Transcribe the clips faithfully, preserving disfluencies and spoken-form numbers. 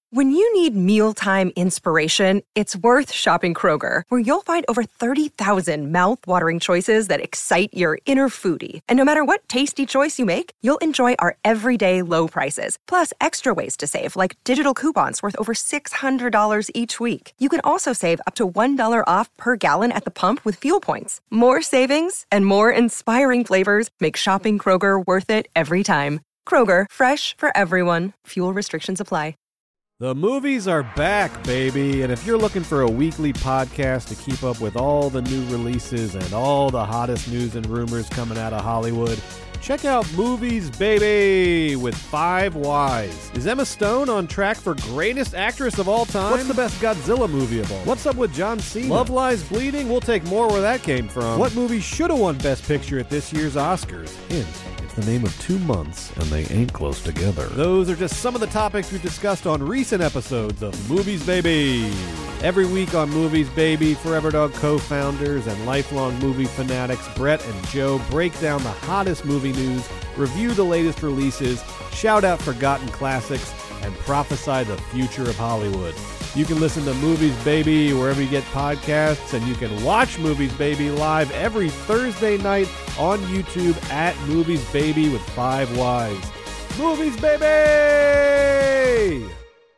When you need mealtime inspiration, it's worth shopping Kroger, where you'll find over thirty thousand mouth-watering choices that excite your inner foodie. And no matter what tasty choice you make, you'll enjoy our everyday low prices, plus extra ways to save, like digital coupons worth over six hundred dollars each week. You can also save up to one dollar off per gallon at the pump with fuel points. More savings and more inspiring flavors make shopping Kroger worth it every time. Kroger, fresh for everyone. Fuel restrictions apply. The movies are back, baby, and if you're looking for a weekly podcast to keep up with all the new releases and all the hottest news and rumors coming out of Hollywood, check out Movies, Baby, with Five Wise. Is Emma Stone on track for greatest actress of all time? What's the best Godzilla movie of all? What's up with John Cena? Love Lies Bleeding? We'll take more where that came from. What movie should have won Best Picture at this year's Oscars? Hint. The name of two months, and they ain't close together. Those are just some of the topics we've discussed on recent episodes of Movies, Baby. Every week on Movies, Baby, Forever Dog co-founders and lifelong movie fanatics Brett and Joe break down the hottest movie news, review the latest releases, shout out forgotten classics, and prophesy the future of Hollywood. You can listen to Movies, Baby wherever you get podcasts, and you can watch Movies, Baby live every Thursday night on YouTube at Movies, Baby with Five Wise. Movies, Baby!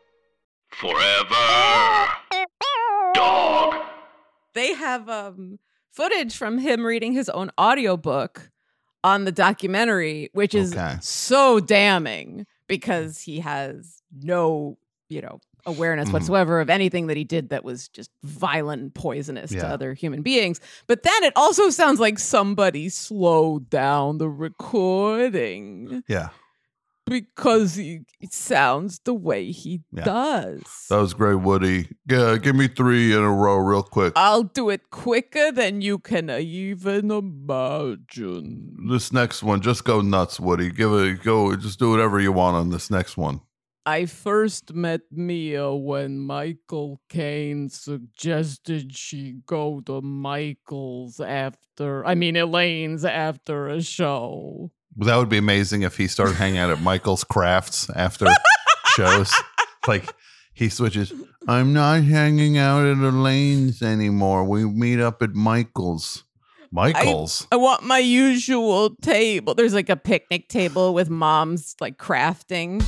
Forever Dog. They have um, footage from him reading his own audiobook on the documentary, which is Okay. so damning because he has no, you know, awareness Mhm. whatsoever of anything that he did that was just violent and poisonous Yeah. to other human beings. But then it also sounds like somebody slowed down the recording Yeah. because he, it sounds the way he Yeah. does. That was great, Woody. Yeah, give me three in a row real quick. I'll do it quicker than you can even imagine. This next one, just go nuts, Woody. Give it, go, just do whatever you want on this next one. I first met Mia when Michael Caine suggested she go to Michael's after, I mean, Elaine's after a show. That would be amazing if he started hanging out at Michael's Crafts after shows. Like, he switches, I'm not hanging out at Elaine's anymore. We meet up at Michael's. Michael's? I want my usual table. There's like a picnic table with moms like crafting.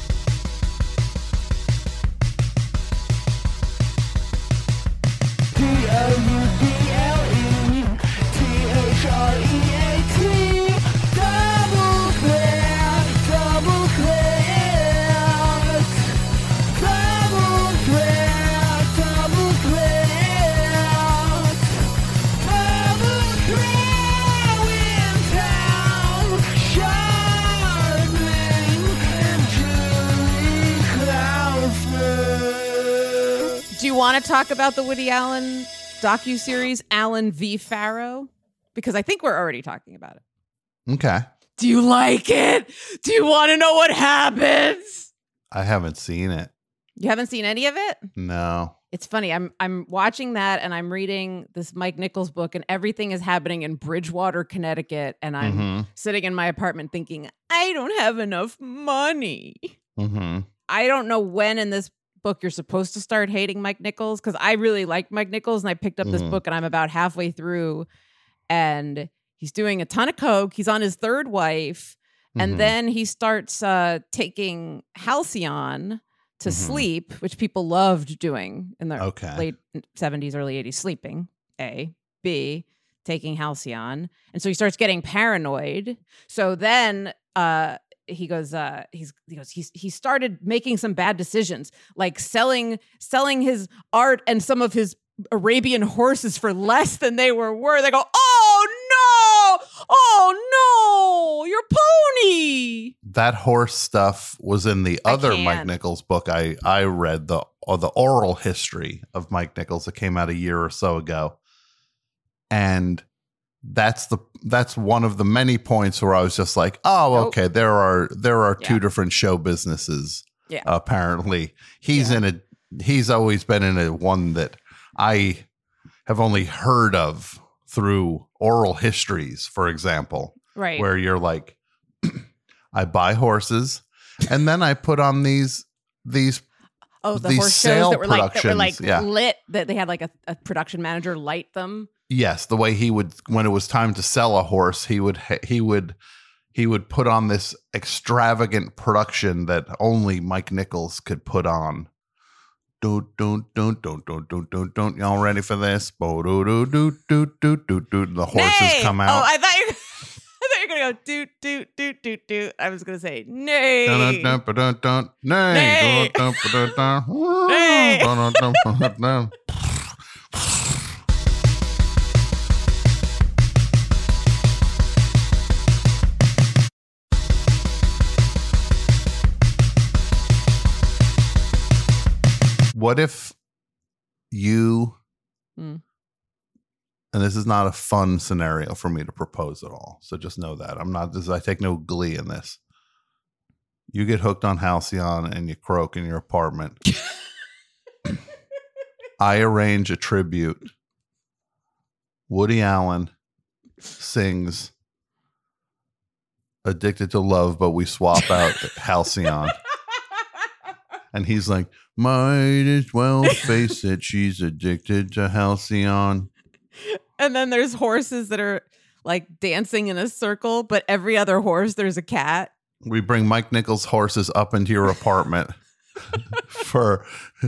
Do you want to talk about the Woody Allen docuseries, Allen v. Farrow? Because I think we're already talking about it. Okay. Do you like it? Do you want to know what happens? I haven't seen it. You haven't seen any of it? No. It's funny. I'm I'm watching that and I'm reading this Mike Nichols book and everything is happening in Bridgewater, Connecticut. And I'm Mm-hmm. sitting in my apartment thinking, I don't have enough money. Mm-hmm. I don't know when in this book you're supposed to start hating Mike Nichols because I really like Mike Nichols and I picked up this Mhm. book and I'm about halfway through and he's doing a ton of coke. He's on his third wife and Mhm. then he starts uh, taking Halcyon to Mhm. sleep, which people loved doing in the Okay. late seventies, early eighties, sleeping, A. B, taking Halcyon. And so he starts getting paranoid. So then uh, he goes, uh, he's, he goes, he's, he started making some bad decisions, like selling, selling his art and some of his Arabian horses for less than they were worth. I go, oh no, oh no, your pony. That horse stuff was in the I other Mike can't. Nichols book I, I read, the or the oral history of Mike Nichols that came out a year or so ago. And that's the that's one of the many points where I was just like, oh, Nope. okay, there are there are two Yeah. different show businesses. Yeah. Apparently. He's Yeah. in a he's always been in a one that I have only heard of through oral histories, for example. Right. Where you're like, I buy horses and then I put on these these Oh, the these horse sale shows that were like that were like productions, yeah. lit. That they had like a, a production manager light them. Yes, the way he would, when it was time to sell a horse, he would he would he would put on this extravagant production that only Mike Nichols could put on. Don't don't don't don't don't don't don't don't. Y'all ready for this? Bo do do do do do do do. The horses Nay! come out. Oh, I thought you. I thought you were gonna go doot doot doot doot doot. I was gonna say nay. Dun, dun, dun, dun, dun, nay. Nay. Dun, dun, dun, dun, dun. Nay. Dun, dun, dun, dun, dun. What if you, Hmm. and this is not a fun scenario for me to propose at all, so just know that I'm not. This I take no glee in this. You get hooked on Halcyon and you croak in your apartment. I arrange a tribute. Woody Allen sings "Addicted to Love," but we swap out Halcyon. And he's like, might as well face it, she's addicted to Halcyon. And then there's horses that are like dancing in a circle, but every other horse there's a cat. We bring Mike Nichols' horses up into your apartment for...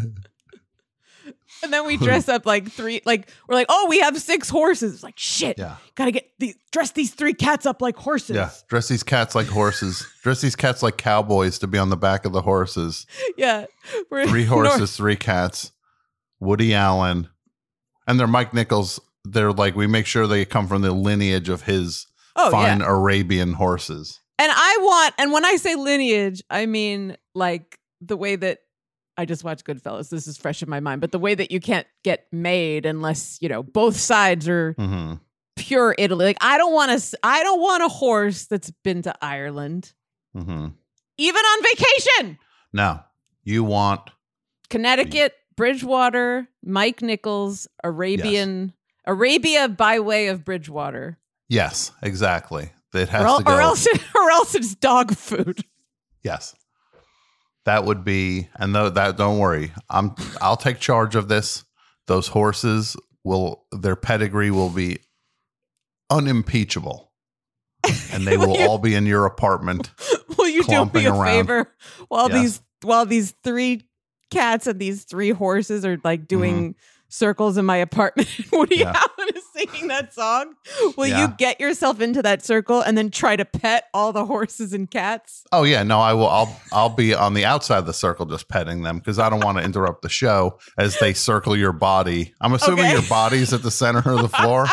And then we dress up like three, like we're like, oh, we have six horses. It's like shit. Yeah. Gotta get these, dress these three cats up like horses. Yeah, dress these cats like horses. Dress these cats like cowboys to be on the back of the horses. Yeah. We're Three North- horses, three cats. Woody Allen. And they're Mike Nichols. They're like, we make sure they come from the lineage of his Oh, fine yeah. Arabian horses. And I want, and when I say lineage, I mean like the way that I just watched Goodfellas. This is fresh in my mind, but the way that you can't get made unless, you know, both sides are Mm-hmm. pure Italy. Like I don't want to, I don't want a horse that's been to Ireland, Mm-hmm. even on vacation. Now, you want... Connecticut, Bridgewater, Mike Nichols, Arabian, Arabia by way of Bridgewater. Yes, exactly. It has Or, el- to go. or else, or else it's dog food. Yes, that would be. And though that, don't worry, I'm. I'll take charge of this. Those horses will. Their pedigree will be unimpeachable, and they will Will you- all be in your apartment. Will you do Clomping me a around. favor while Yes. these while these three cats and these three horses are like doing circles in my apartment? Woody Mm-hmm. Yeah. Allen is singing that song. Will Yeah. you get yourself into that circle and then try to pet all the horses and cats? Oh yeah, no, I will. I'll. I'll be on the outside of the circle, just petting them because I don't want to interrupt the show as they circle your body. I'm assuming Okay. your body's at the center of the floor.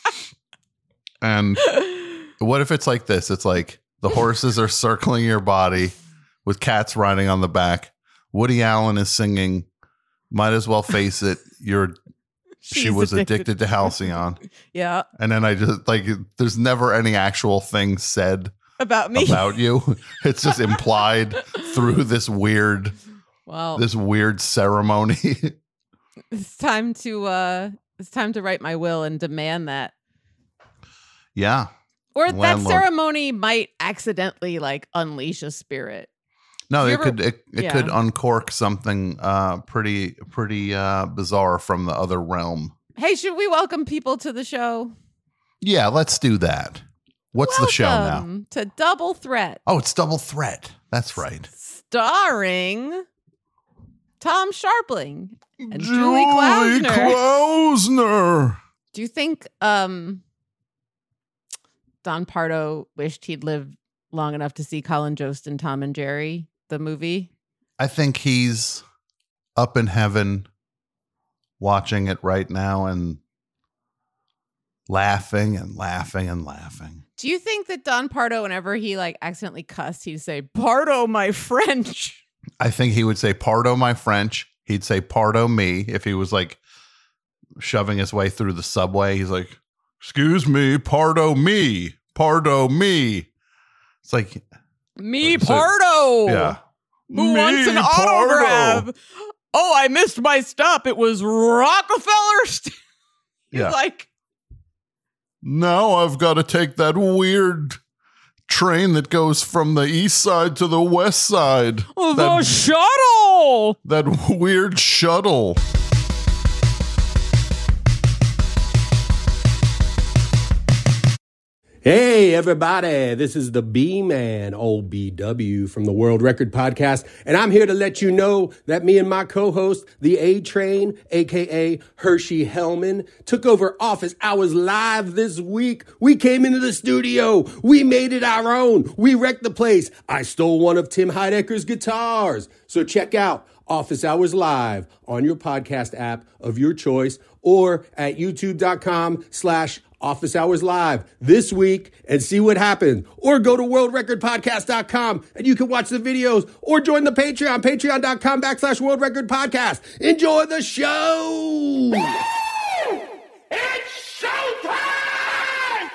And what if it's like this? It's like the horses are circling your body with cats riding on the back. Woody Allen is singing, might as well face it. You're, she She's was addicted, to Halcyon. Yeah, And then I just like, there's never any actual thing said about me. about you. It's just implied through this weird, Well, this weird ceremony. it's time to uh it's time to write my will and demand that. Yeah. Or that Landlord. ceremony might accidentally like unleash a spirit. No, You it ever- could it, it yeah. could uncork something uh pretty pretty uh bizarre from the other realm. Hey, should we welcome people to the show? Yeah, let's do that. What's the show now? Welcome to Double Threat, Oh, it's Double Threat. That's right. starring Tom Sharpling and Julie Klausner. Klausner. Do you think um Don Pardo wished he'd lived long enough to see Colin Jost and Tom and Jerry, the movie? I think he's up in heaven watching it right now and laughing and laughing and laughing. Do you think that Don Pardo, whenever he like accidentally cussed, he'd say, Pardo, my French? I think he would say Pardo my French. He'd say Pardo me if he was like shoving his way through the subway. He's like, excuse me, Pardo me, Pardo me. It's like, Me, So- Pardo. yeah. Who wants an Me, autograph? Oh, I missed my stop. It was Rockefeller. St-. He's Yeah. like, Now I've got to take that weird train that goes from the east side to the west side. Oh, that, the shuttle. that weird shuttle. Hey, everybody, this is the B-Man, old B W from the World Record Podcast, and I'm here to let you know that me and my co-host, the A-Train, a k a. Hershey Hellman, took over Office Hours Live this week. We came into the studio. We made it our own. We wrecked the place. I stole one of Tim Heidecker's guitars. So check out Office Hours Live on your podcast app of your choice or at youtube.com slash Office Hours Live this week and see what happens. Or go to world record podcast dot com and you can watch the videos or join the Patreon, patreon.com backslash World Record Podcast. Enjoy the show! It's showtime!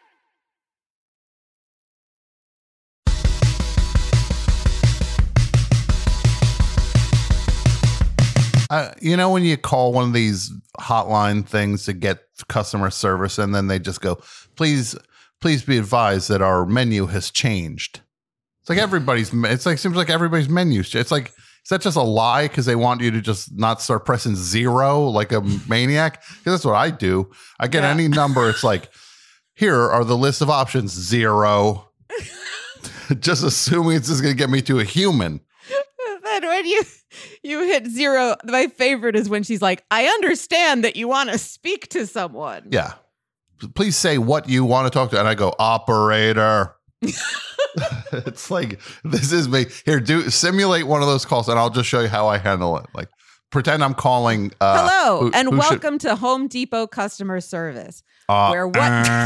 Uh, you know, when you call one of these hotline things to get customer service and then they just go, please, please be advised that our menu has changed. It's like everybody's, it's like, seems like everybody's menu. It's like, is that just a lie? Cause they want you to just not start pressing zero like a maniac. Cause that's what I do. I get Yeah. any number. It's like, here are the list of options, zero. Just assuming it's just going to get me to a human. Then when you you hit zero, my favorite is when she's like, I understand that you want to speak to someone. Yeah. Please say what you want to talk to. And I go, operator. It's like, this is me. Here, do simulate one of those calls and I'll just show you how I handle it. Like, pretend I'm calling. Uh, Hello, who- and who should- welcome to Home Depot customer service, uh, where what uh,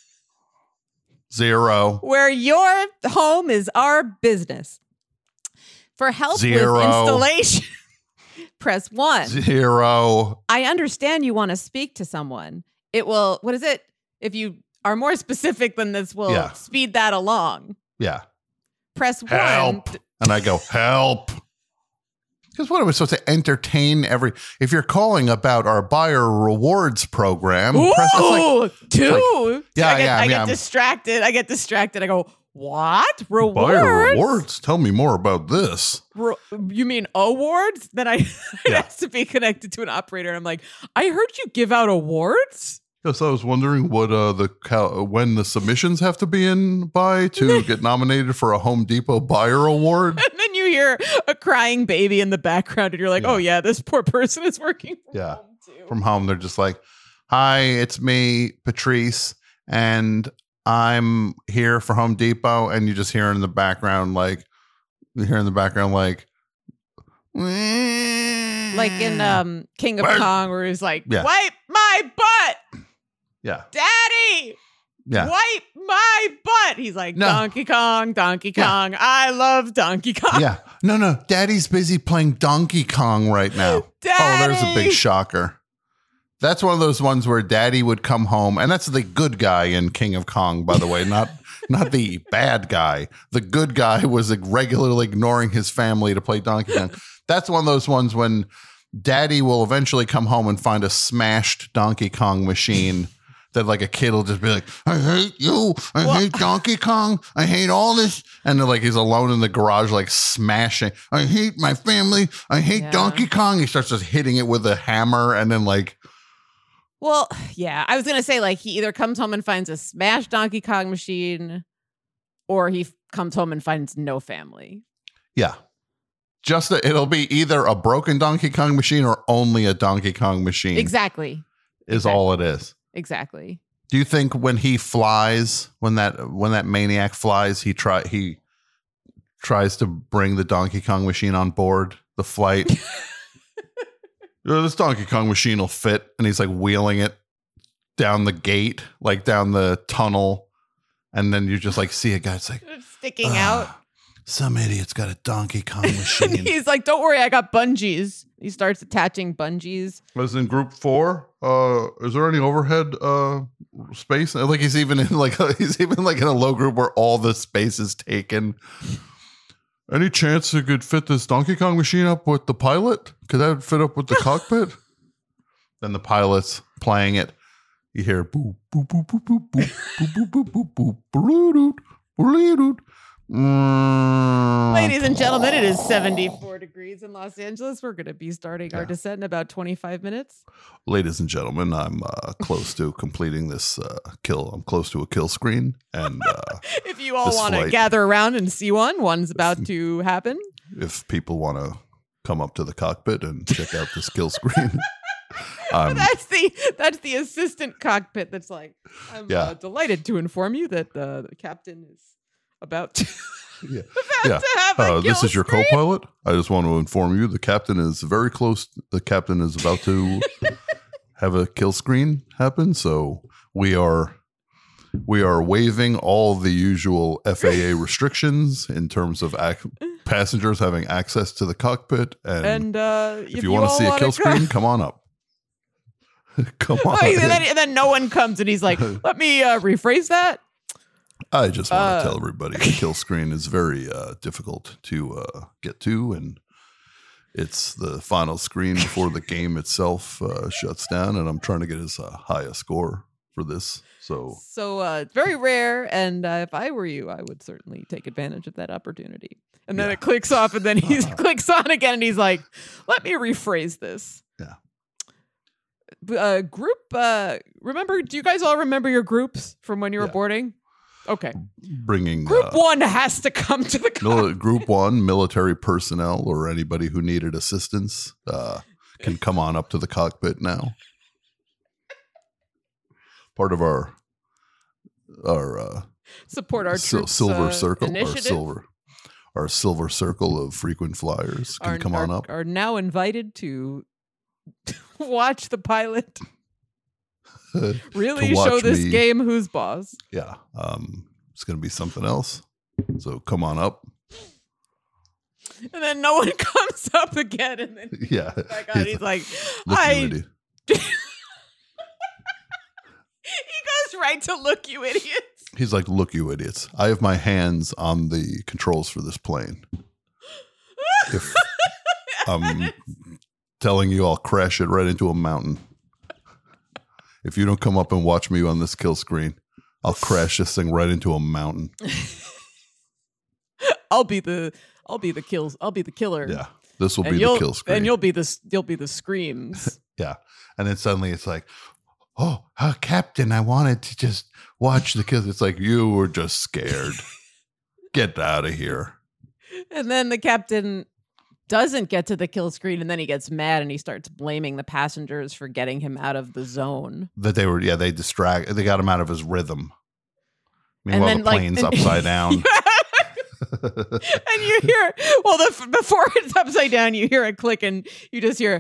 zero. where your home is our business. For help Zero. with installation, press one. Zero. I understand you want to speak to someone. It will, what is it? If you are more specific than this, will Yeah. speed that along. Yeah. Press one. Help. And I go, help. Because what am I supposed to entertain every, if you're calling about our buyer rewards program, Ooh, press, it's like, two. like- yeah, I get, yeah, I yeah. get distracted. I get distracted. I go, what? Rewards? buyer rewards? Tell me more about this. Re- you mean awards? Then I it Yeah. has to be connected to an operator. And I'm like, I heard you give out awards. Yes, I was wondering what uh the cal- when the submissions have to be in by to get nominated for a Home Depot buyer award. And then you hear a crying baby in the background, and you're like, Yeah. oh yeah, this poor person is working from Yeah. home too. From home, they're just like, "Hi, it's me, Patrice, and I'm here for Home Depot." And you just hear in the background, like, you hear in the background, like, Like in um King of Where- Kong, where he's like, Yeah. wipe my butt, yeah, daddy. yeah. Wipe my butt. He's like, No. Donkey Kong, Donkey Yeah. Kong. I love Donkey Kong. Yeah. No, no. Daddy's busy playing Donkey Kong right now. Oh, there's a Daddy. big shocker. That's one of those ones where Daddy would come home, and that's the good guy in King of Kong, by the way, not not the bad guy. The good guy was like, regularly ignoring his family to play Donkey Kong. That's one of those ones when Daddy will eventually come home and find a smashed Donkey Kong machine. That like a kid will just be like, I hate you. I Well- hate Donkey Kong. I hate all this. And then like he's alone in the garage, like smashing. I hate my family. I hate Yeah. Donkey Kong. He starts just hitting it with a hammer. And then like, Well, yeah, I was going to say, like, he either comes home and finds a smashed Donkey Kong machine, or he f- comes home and finds no family. yeah, just a, it'll be either a broken Donkey Kong machine or only a Donkey Kong machine. Exactly. Is all it is. Exactly. Do you think when he flies, when that when that maniac flies, he try he tries to bring the Donkey Kong machine on board the flight? Yeah, this Donkey Kong machine will fit, and he's like wheeling it down the gate, like down the tunnel, and then you just like see a guy. It's like It's sticking "Ah, out. Some idiot's got a Donkey Kong And machine. he's like, don't worry, I got bungees. He starts attaching bungees. Was in group four. Uh, is there any overhead uh space? Like he's even in like he's even like in a low group where all the space is taken. Any chance you could fit this Donkey Kong machine up with the pilot? Could that fit up with the cockpit? Then the pilot's playing it. You hear boop boop boop boop boop boop boop boop boop boop boop boop Mm. Ladies and gentlemen, it is seventy-four degrees in Los Angeles. We're going to be starting yeah. our descent in about twenty-five minutes. Ladies and gentlemen, I'm uh, close to completing this uh, kill. I'm close to a kill screen. And uh, if you all want to gather around and see one, one's about if, to happen. If people want to come up to the cockpit and check out this kill screen. Um, that's the that's the assistant cockpit that's like, I'm yeah. uh, delighted to inform you that uh, the captain is about to, yeah. about yeah. to have a uh, kill This is your screen. co-pilot. I just want to inform you the captain is very close. The captain is about to have a kill screen happen. So we are we are waiving all the usual F A A restrictions in terms of ac- passengers having access to the cockpit. And, and uh, if, if you, you want to see a kill screen, come, come on up. Come on. Oh, and, then, and then no one comes and he's like, let me uh, rephrase that. I just want uh, to tell everybody the kill screen is very uh, difficult to uh, get to. And it's the final screen before the game itself uh, shuts down. And I'm trying to get as uh, high a score for this. So, so uh, it's very rare. And uh, if I were you, I would certainly take advantage of that opportunity. And then yeah. it clicks off and then he clicks on again and he's like, let me rephrase this. Yeah. Uh, group, uh, remember, do you guys all remember your groups from when you were yeah. boarding? Okay. Bringing Group uh, one has to come to the mil- Group one, military personnel or anybody who needed assistance uh, can come on up to the cockpit now. Part of our our uh, support our sil- troops, silver uh, circle, initiative. our silver, our silver circle of frequent flyers can are, come are, on up. Are now invited to watch the pilot really show this me. game who's boss. Yeah, um, it's going to be something else. So come on up. And then no one comes up again. And then yeah, back on, he's like, look I. You idiot. He goes right to look, you idiots. He's like, look, you idiots. I have my hands on the controls for this plane. If I'm telling you, I'll crash it right into a mountain. If you don't come up and watch me on this kill screen, I'll crash this thing right into a mountain. I'll be the I'll be the kills. I'll be the killer. Yeah, this will and be the kill screen, and you'll be the you'll be the screams. Yeah, and then suddenly it's like, oh, uh, Captain, I wanted to just watch the kill. It's like you were just scared. Get out of here. And then the captain doesn't get to the kill screen, and then he gets mad and he starts blaming the passengers for getting him out of the zone. That they were, yeah, they distract, they got him out of his rhythm. Meanwhile, then, the like, plane's and- upside down. And you hear, well, the, before it's upside down, you hear a click, and you just hear.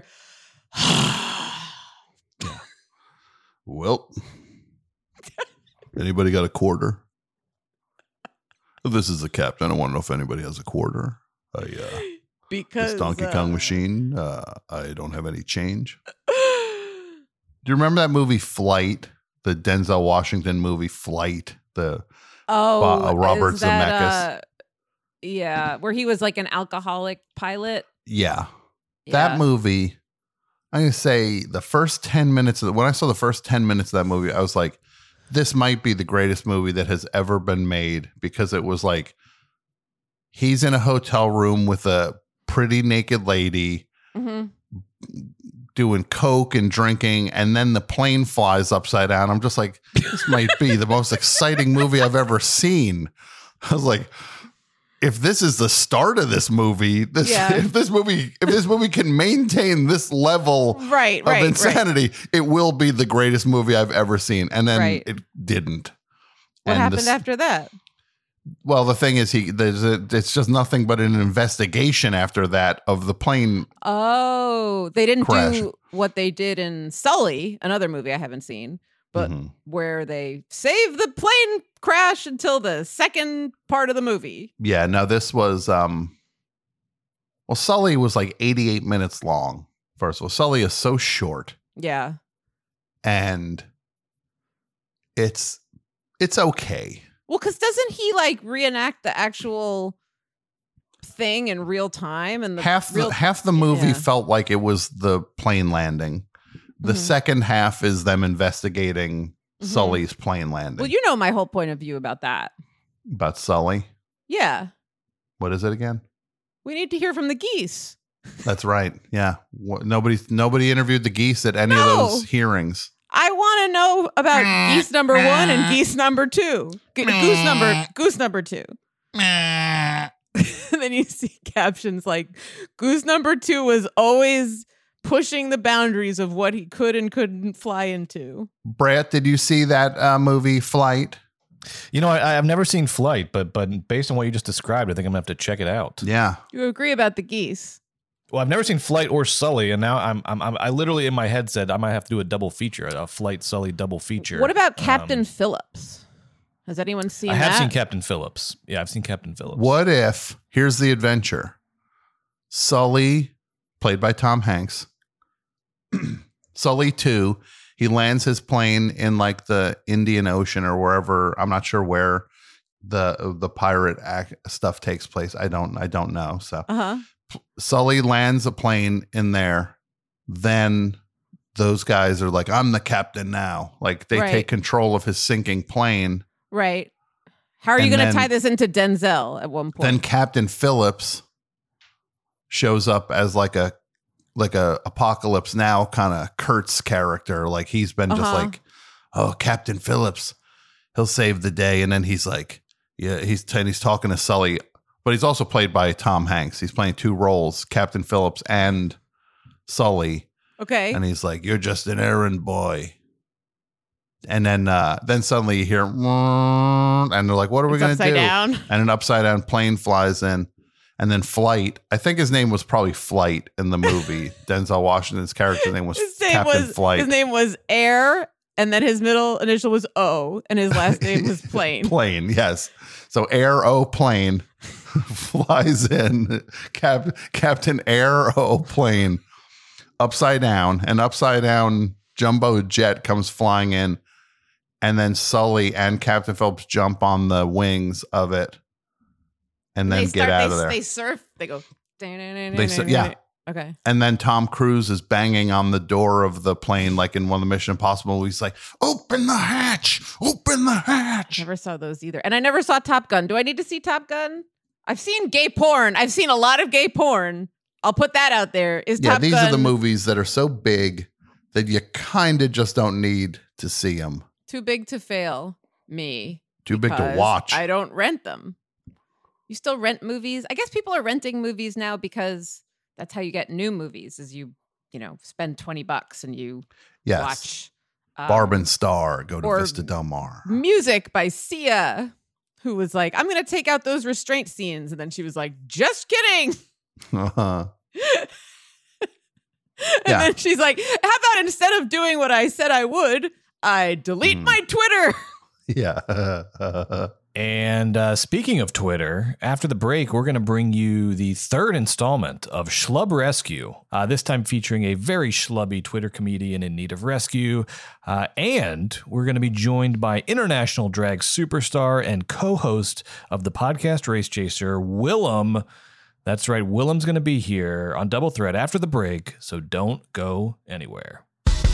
Well, anybody got a quarter? This is the captain. I want to know if anybody has a quarter. I, uh, because this Donkey uh, Kong machine. Uh, I don't have any change. Do you remember that movie Flight? The Denzel Washington movie Flight. The oh Bo- uh, Robert is that, Zemeckis. Uh, yeah, where he was like an alcoholic pilot. Yeah. Yeah. That movie. I'm gonna say the first ten minutes of the, when I saw the first ten minutes of that movie, I was like, this might be the greatest movie that has ever been made, because it was like he's in a hotel room with a pretty naked lady Mm-hmm. doing coke and drinking, and then the plane flies upside down. I'm just like, this might be the most exciting movie I've ever seen. I was like, if this is the start of this movie, this Yeah. if this movie if this movie can maintain this level Right, of right, insanity, it will be the greatest movie I've ever seen. And then Right. it didn't. What And happened this- after that? Well, the thing is, he there's a, it's just nothing but an investigation after that of the plane. Oh, they didn't Crash. do what they did in Sully, another movie I haven't seen, but Mhm. where they save the plane crash until the second part of the movie. Yeah, no, this was um well, Sully was like eighty-eight minutes long. First of all, Sully is so short, Yeah. and it's it's okay. Well, because doesn't he like reenact the actual thing in real time? And the half the real, half the movie Yeah. felt like it was the plane landing. The Mhm. second half is them investigating Mhm. Sully's plane landing. Well, you know my whole point of view about that. About Sully. Yeah. What is it again? We need to hear from the geese. That's right. Yeah. What, nobody nobody interviewed the geese at any No. of those hearings. I want to know about geese number one and geese number two. G- goose number goose number two. And then you see captions like, goose number two was always pushing the boundaries of what he could and couldn't fly into. Brett, did you see that uh, movie Flight? You know, I, I've never seen Flight, but but based on what you just described, I think I'm gonna have to check it out. Yeah. You agree about the geese? Well, I've never seen Flight or Sully, and now I'm I'm, I'm I literally in my head said I might have to do a double feature, a Flight Sully double feature. What about Captain Um, Phillips? Has anyone seen I have that? seen Captain Phillips. Yeah, I've seen Captain Phillips. What if, here's the adventure. Sully, played by Tom Hanks. Sully two, he lands his plane in like the Indian Ocean or wherever. I'm not sure where the the pirate act stuff takes place. I don't I don't know. So Uh-huh. Sully lands a plane in there. Then those guys are like, I'm the captain now. Like they Right. take control of his sinking plane. Right. How are you And going to then- tie this into Denzel at one point? Then Captain Phillips shows up as like a like a Apocalypse Now kind of Kurtz character. Like he's been just Uh-huh. like, oh, Captain Phillips, he'll save the day. And then he's like, yeah, he's and he's talking to Sully, but he's also played by Tom Hanks. He's playing two roles, Captain Phillips and Sully. okay. And he's like, you're just an errand boy. And then uh, then suddenly you hear, and they're like, what are we It's going to upside do? down. And an upside down plane flies in. And then Flight, I think his name was probably Flight in the movie. Denzel Washington's character's name was His name Captain was Flight. his name was Air, and then his middle initial was O, and his last name was Plane. Plane, yes. So Air O Plane flies in. Cap, Captain Air O Plane upside down. An upside down jumbo jet comes flying in. And then Sully and Captain Phillips jump on the wings of it. And then they get start, out they, of there. They surf. They go. They sur- yeah. Okay. And then Tom Cruise is banging on the door of the plane, like in one of the Mission Impossible. He's like, "Open the hatch! Open the hatch!" Never saw those either, and I never saw Top Gun. Do I need to see Top Gun? I've seen gay porn. I've seen a lot of gay porn. I'll put that out there. Is Yeah, Top these Gun are the movies that are so big that you kind of just don't need to see them. too big to fail? Me. Too big to because watch. I don't rent them. You still rent movies? I guess people are renting movies now because that's how you get new movies. Is you you know spend twenty bucks and you yes. watch um, Barb and Star go to or Vista Del Mar. music by Sia, who was like, "I'm going to take out those restraint scenes," and then she was like, "Just kidding." Uh-huh. And Yeah. then she's like, "How about instead of doing what I said I would, I delete Mm. my Twitter?" Yeah. And uh, speaking of Twitter, after the break, we're going to bring you the third installment of Schlub Rescue, uh, this time featuring a very schlubby Twitter comedian in need of rescue. Uh, and we're going to be joined by international drag superstar and co-host of the podcast Race Chaser, Willem. That's right, Willem's going to be here on Double Threat after the break, so don't go anywhere.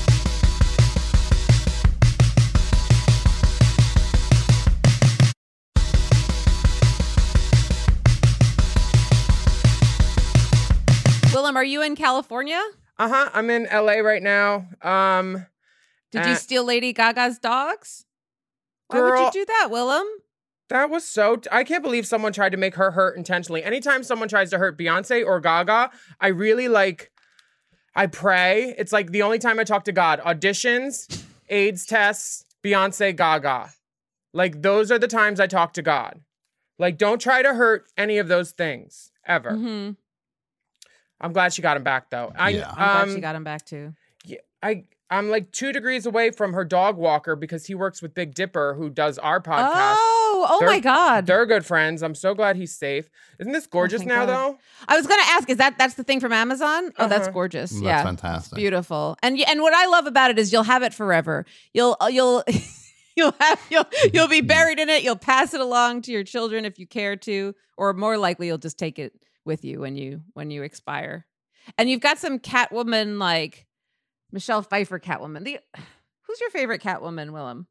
Willem, are you in California? Uh-huh. I'm in L A right now. Um, Did you Uh, steal Lady Gaga's dogs? Why would girl- you do that, Willem? that was so... T- I can't believe someone tried to make her hurt intentionally. Anytime someone tries to hurt Beyonce or Gaga, I really, like... I pray. It's like the only time I talk to God. Auditions, AIDS tests, Beyonce, Gaga. Like, those are the times I talk to God. Like, don't try to hurt any of those things, ever. Mm-hmm. I'm glad she got him back, though. I, Yeah. I'm glad um, she got him back too. Yeah, I I'm like two degrees away from her dog walker because he works with Big Dipper, who does our podcast. Oh, oh They're- my God. They're good friends. I'm so glad he's safe. Isn't this gorgeous thank now, God. though? I was gonna ask, is that that's the thing from Amazon? Oh, that's Uh-huh. gorgeous. That's yeah, fantastic. beautiful. And y- and what I love about it is you'll have it forever. You'll uh, you'll you'll have you'll you'll be buried in it. You'll pass it along to your children if you care to, or more likely you'll just take it with you when you when you expire. And you've got some Catwoman, like Michelle Pfeiffer Catwoman. The who's your favorite Catwoman, Willem?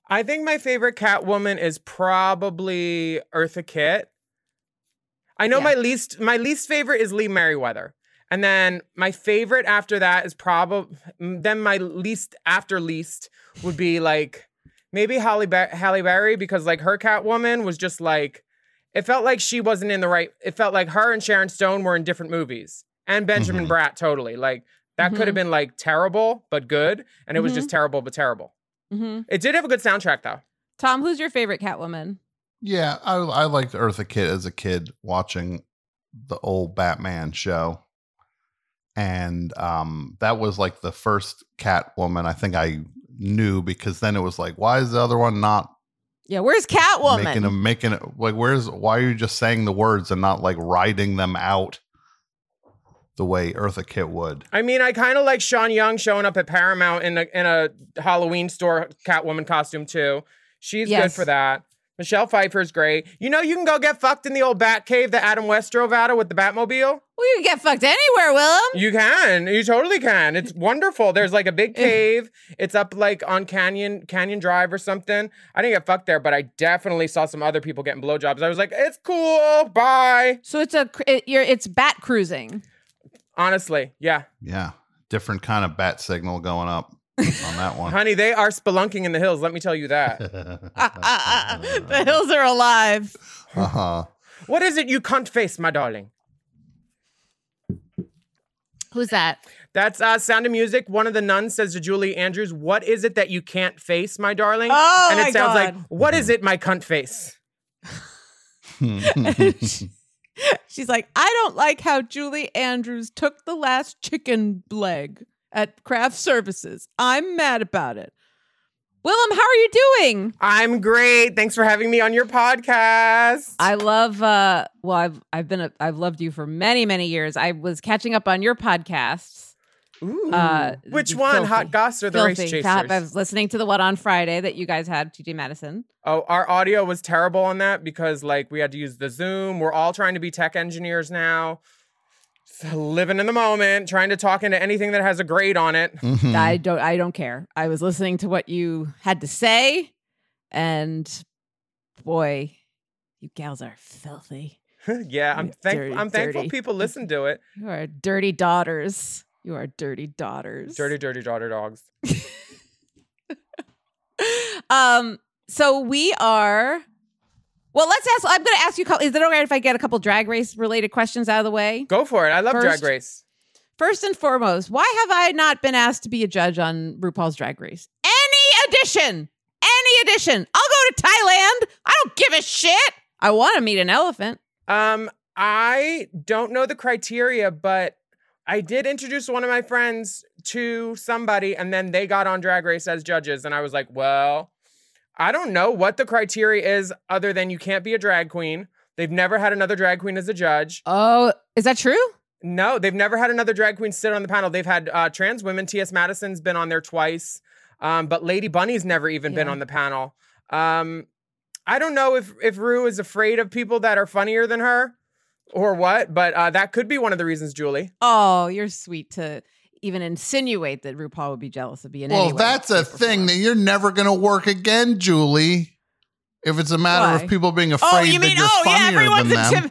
I think my favorite Catwoman is probably Eartha Kitt. I know Yeah. my least my least favorite is Lee Merriweather. And then my favorite after that is probably, then my least after least would be like maybe Halle, ba- Halle Berry, because like her Catwoman was just like, it felt like she wasn't in the right, it felt like her and Sharon Stone were in different movies. And Benjamin Mhm. Bratt, totally. Like that Mhm. could have been like terrible, but good. And it was Mhm. just terrible, but terrible. Mm-hmm. It did have a good soundtrack though. Tom, who's your favorite Catwoman? Yeah, I I liked Eartha Kitt as a kid watching the old Batman show. And um, that was like the first Catwoman I think I knew, because then it was like, why is the other one not Yeah, where's Catwoman? making them making it like where's why are you just saying the words and not like writing them out the way Eartha Kitt would? I mean, I kind of like Sean Young showing up at Paramount in a in a Halloween store Catwoman costume too. She's good Yes. for that. Michelle Pfeiffer's great. You know, you can go get fucked in the old Bat Cave that Adam West drove out of with the Batmobile. Well, you can get fucked anywhere, Willem. You can. You totally can. It's wonderful. There's like a big cave. It's up like on Canyon Canyon Drive or something. I didn't get fucked there, but I definitely saw some other people getting blowjobs. I was like, it's cool. Bye. So it's a cr- it, you're it's bat cruising. Honestly, yeah. Yeah, different kind of bat signal going up on that one. Honey, they are spelunking in the hills. Let me tell you that. The hills are alive. Uh-huh. What is it you can't face, my darling? Who's that? That's uh, Sound of Music. One of the nuns says to Julie Andrews, what is it that you can't face, my darling? Oh, and it my sounds God. like, what is it, my cunt face? She's like, I don't like how Julie Andrews took the last chicken leg at craft services. I'm mad about it. Willem, how are you doing? I'm great. Thanks for having me on your podcast. I love uh well I've I've been a, I've loved you for many many years. I was catching up on your podcasts. Ooh. Uh, Which the one? filthy- Hot Goss or the filthy. Race Chasers? I was listening to the one on Friday that you guys had, T J Madison. Oh, our audio was terrible on that because like we had to use the Zoom. We're all trying to be tech engineers now. So living in the moment, trying to talk into anything that has a grade on it. Mhm. I don't I don't care. I was listening to what you had to say, and boy, you gals are filthy. Yeah, I'm You're thank- dirty, I'm thankful dirty. people listen to it. You are dirty daughters. You are dirty daughters. Dirty, dirty daughter dogs. Um, so we are well, let's ask I'm gonna ask you a couple, is it okay if I get a couple drag race related questions out of the way? Go for it. I love First- Drag Race. First and foremost, why have I not been asked to be a judge on RuPaul's Drag Race? Any edition, any edition. I'll go to Thailand. I don't give a shit. I want to meet an elephant. Um, I don't know the criteria, but I did introduce one of my friends to somebody, and then they got on Drag Race as judges, and I was like, well, I don't know what the criteria is other than you can't be a drag queen. They've never had another drag queen as a judge. Oh, is that true? No, they've never had another drag queen sit on the panel. They've had uh, trans women. T S Madison's been on there twice, um, but Lady Bunny's never even been Yeah. on the panel. Um, I don't know if if Rue is afraid of people that are funnier than her or what, but uh, that could be one of the reasons, Julie. Oh, you're sweet to even insinuate that RuPaul would be jealous of you in Well, any way, that's a shape, or thing form. that you're never going to work again, Julie. If it's a matter Why? of people being afraid Oh, you that mean, you're oh, yeah, funnier everyone's than them. intim-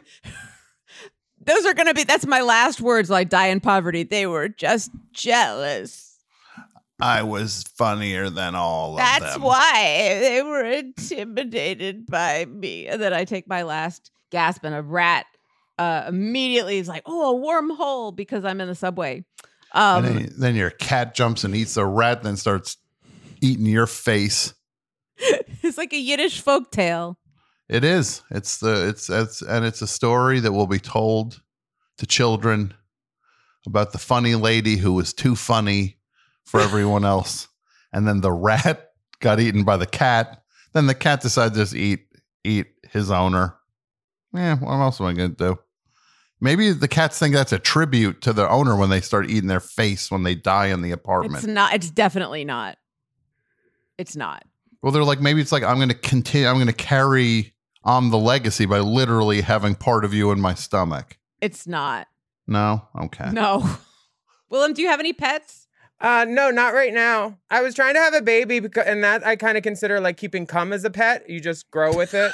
Those are going to be, that's my last words, like die in poverty. They were just jealous. I was funnier than all of That's them. why they were intimidated by me. And then I take my last gasp, and a rat uh, immediately is like, oh, a wormhole, because I'm in the subway. Um, and then, then your cat jumps and eats a rat, then starts eating your face. it's like a Yiddish folktale. It is. It's the it's it's and it's a story that will be told to children about the funny lady who was too funny for everyone else. And then the rat got eaten by the cat. Then the cat decided to just eat eat his owner. Yeah, what else am I gonna do? Maybe the cats think that's a tribute to their owner when they start eating their face when they die in the apartment. It's not, it's definitely not. It's not. Well, they're like, maybe it's like, I'm going to continue, I'm going to carry on the legacy by literally having part of you in my stomach. It's not. No? Okay. No. Willem, do you have any pets? Uh, no, not right now. I was trying to have a baby, because, and that I kind of consider like keeping cum as a pet. You just grow with it.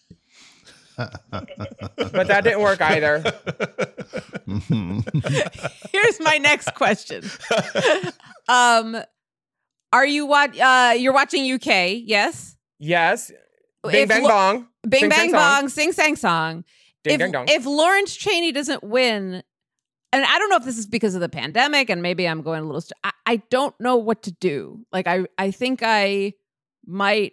But that didn't work either. Here's my next question. Um, are you what? Uh, you're watching U K? Yes. Yes. Bing If bang Lo- bong. Bing Sing, bang sang, song. bong. Sing sang song. Ding if, dang dong. if Lawrence Chaney doesn't win, and I don't know if this is because of the pandemic, and maybe I'm going a little. St- I, I don't know what to do. Like I, I think I might.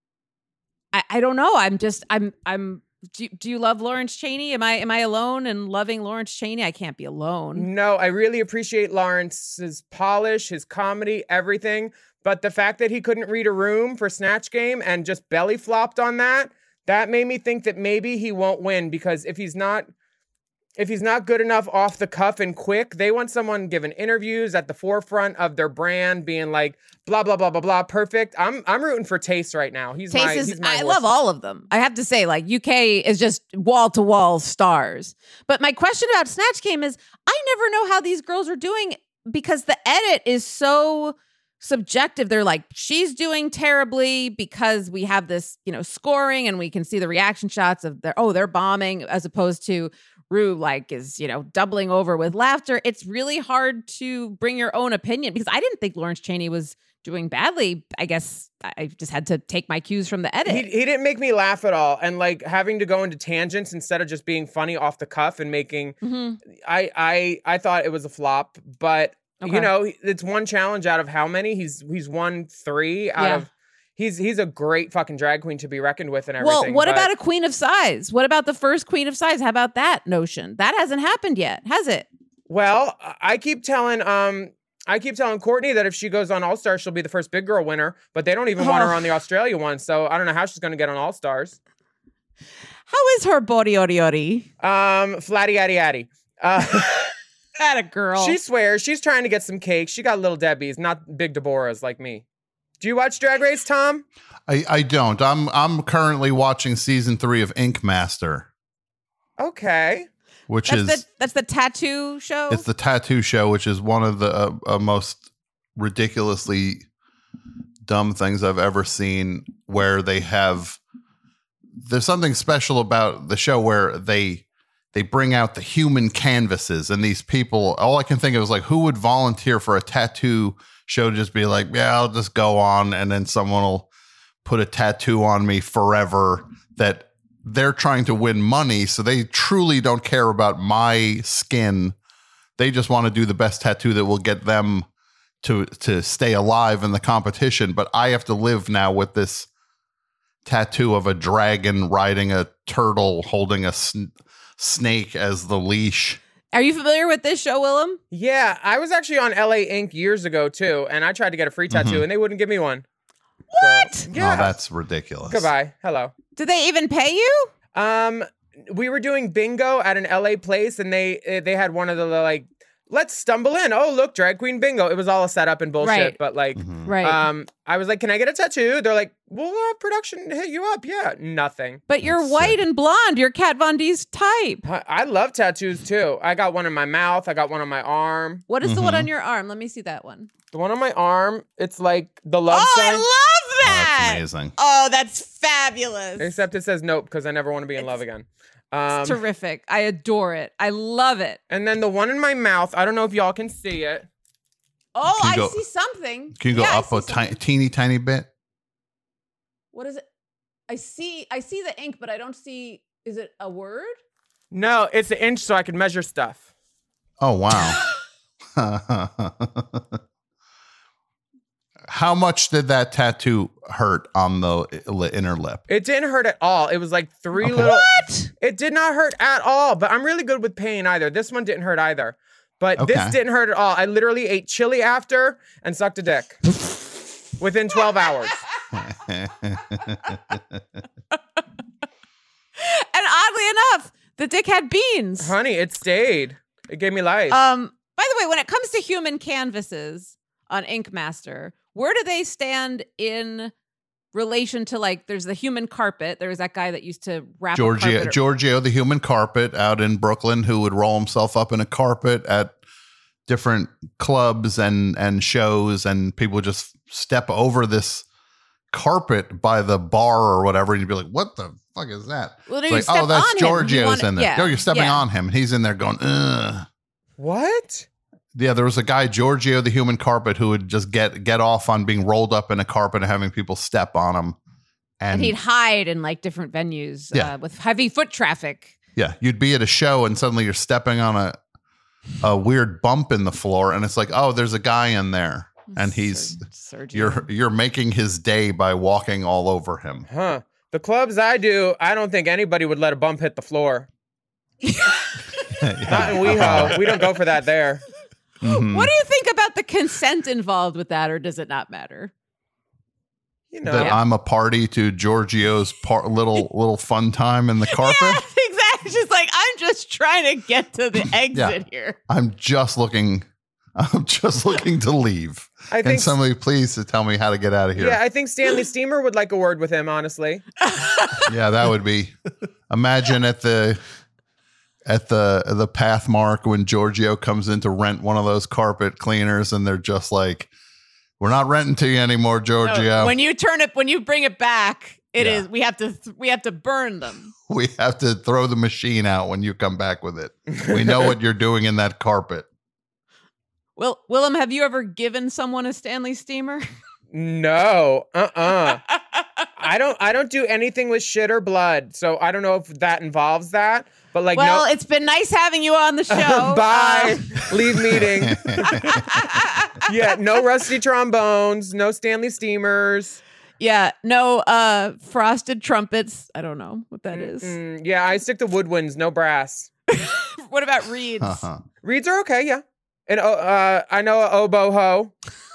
I, I don't know. I'm just. I'm. I'm. Do, do you love Lawrence Chaney? Am I am I alone in loving Lawrence Chaney? I can't be alone. No, I really appreciate Lawrence's polish, his comedy, everything. But the fact that he couldn't read a room for Snatch Game and just belly flopped on that, that made me think that maybe he won't win, because if he's not if he's not good enough off the cuff and quick, they want someone giving interviews at the forefront of their brand, being like blah blah blah blah blah. Perfect. I'm I'm rooting for Taste right now. He's Taste my, is, he's my I horse. love all of them. I have to say, like U K is just wall to wall stars. But my question about Snatch Game is, I never know how these girls are doing, because the edit is so subjective. They're like, she's doing terribly because we have this, you know, scoring and we can see the reaction shots of their, oh, they're bombing, as opposed to Rue like is, you know, doubling over with laughter. It's really hard to bring your own opinion, because I didn't think Lawrence Chaney was doing badly. I guess I just had to take my cues from the edit. He, he didn't make me laugh at all, and like having to go into tangents instead of just being funny off the cuff and making. Mm-hmm. I I I thought it was a flop, but Okay. you know, it's one challenge out of how many? He's he's won three out Yeah. of. He's he's a great fucking drag queen to be reckoned with and everything. Well, what but- about a queen of size? What about the first queen of size? How about that notion? That hasn't happened yet, has it? Well, I keep telling um I keep telling Courtney that if she goes on All Stars, she'll be the first big girl winner. But they don't even want her Oh. on the Australia one, so I don't know how she's going to get on All Stars. How is her body ori ori? Um, flatty addy addy. Uh, That a girl. she swears she's trying to get some cake. She got little Debbie's, not big Deborah's like me. Do you watch Drag Race, Tom? I, I don't. I'm I'm currently watching season three of Ink Master, Okay. which that's is the that's the tattoo show. it's the tattoo show, which is one of the uh, uh, most ridiculously dumb things I've ever seen. Where they have there's something special about the show where they they bring out the human canvases, and these people. All I can think of is like, who would volunteer for a tattoo show to just be like, yeah, I'll just go on, and then someone will put a tattoo on me forever that they're trying to win money. So they truly don't care about my skin. They just want to do the best tattoo that will get them to, to stay alive in the competition. But I have to live now with this tattoo of a dragon riding a turtle, holding a sn- snake as the leash. Are you familiar with this show, Willem? Yeah, I was actually on L A Ink years ago too, and I tried to get a free tattoo, Mhm. and they wouldn't give me one. What? So, yeah. Oh, that's ridiculous. Goodbye. Hello. Did they even pay you? Um, we were doing bingo at an L A place, and they eh, they had one of the like, let's stumble in. Oh, look, drag queen bingo. It was all a setup and bullshit, Right. but like, Mhm. Right. um, I was like, can I get a tattoo? They're like, well, uh, production hit you up. Yeah, nothing. But you're That's white sick. and blonde. You're Kat Von D's type. I, I love tattoos too. I got one in my mouth. I got one on my arm. What is the one Mhm. on your arm? Let me see that one. The one on my arm, it's like the love Oh, sign. I love Oh, that. that's amazing. Oh, that's fabulous. Except it says nope because I never want to be in love again. Um, It's terrific. I adore it. I love it. and then the one in my mouth, I don't know if y'all can see it. Oh, Can I you go- see something. Can you go Yeah, I up see a ti- something. teeny tiny bit? What is it? I see. I see the ink, but I don't see. Is it a word? No, it's an inch so I can measure stuff. Oh, wow. How much did that tattoo hurt on the li- inner lip? It didn't hurt at all. It was like three Okay. little. What? It did not hurt at all, but I'm really good with pain either. This one didn't hurt either. But Okay. this didn't hurt at all. I literally ate chili after and sucked a dick within twelve hours. And oddly enough, the dick had beans. Honey, it stayed. It gave me life. Um. By the way, when it comes to human canvases on Ink Master, where do they stand in relation to, like, there's the human carpet. There was that guy that used to wrap a Giorgio, carpet. Giorgio, the human carpet out in Brooklyn, who would roll himself up in a carpet at different clubs and and shows, and people just step over this carpet by the bar or whatever, and you'd be like, "What the fuck is that?" Well, no, It's you like, step oh, that's on him. You Giorgio's wanna- in there. yeah, No, you're stepping yeah. on him, and he's in there going, "Ugh." What? Yeah, there was a guy, Giorgio the Human Carpet, who would just get get off on being rolled up in a carpet and having people step on him. And, And he'd hide in like different venues Yeah. uh, with heavy foot traffic. yeah, you'd be at a show and suddenly you're stepping on a a weird bump in the floor, and it's like, oh, there's a guy in there, and he's Ser- Sergio. you're you're making his day by walking all over him. Huh. The clubs I do, I don't think anybody would let a bump hit the floor. Not in WeHo. We don't go for that there. Mhm. What do you think about the consent involved with that, or does it not matter? You know. That I'm a party to Giorgio's par- little little fun time in the carpet. Yeah, exactly. She's like, I'm just trying to get to the exit here. I'm just looking. I'm just looking to leave. I Can think somebody please to tell me how to get out of here? Yeah, I think Stanley Steamer would like a word with him, honestly. Yeah, that would be. Imagine at the at the the path mark when Giorgio comes in to rent one of those carpet cleaners, and they're just like, "We're not renting to you anymore, Giorgio. No, when you turn it, when you bring it back, it Yeah. is we have to th- we have to burn them. we have to throw the machine out when you come back with it. We know what you're doing in that carpet." Will Willem, have you ever given someone a Stanley steamer? No. Uh-uh. I don't I don't do anything with shit or blood. So I don't know if that involves that. But like well, no it's been nice having you on the show. Bye. Uh, Leave meeting. Yeah, no rusty trombones, no Stanley Steamers. yeah, no uh frosted trumpets. I don't know what that is. Mm, yeah, I stick to woodwinds, no brass. What about reeds? Uh-huh. Reeds are okay, yeah. And uh, uh I know a oboe ho.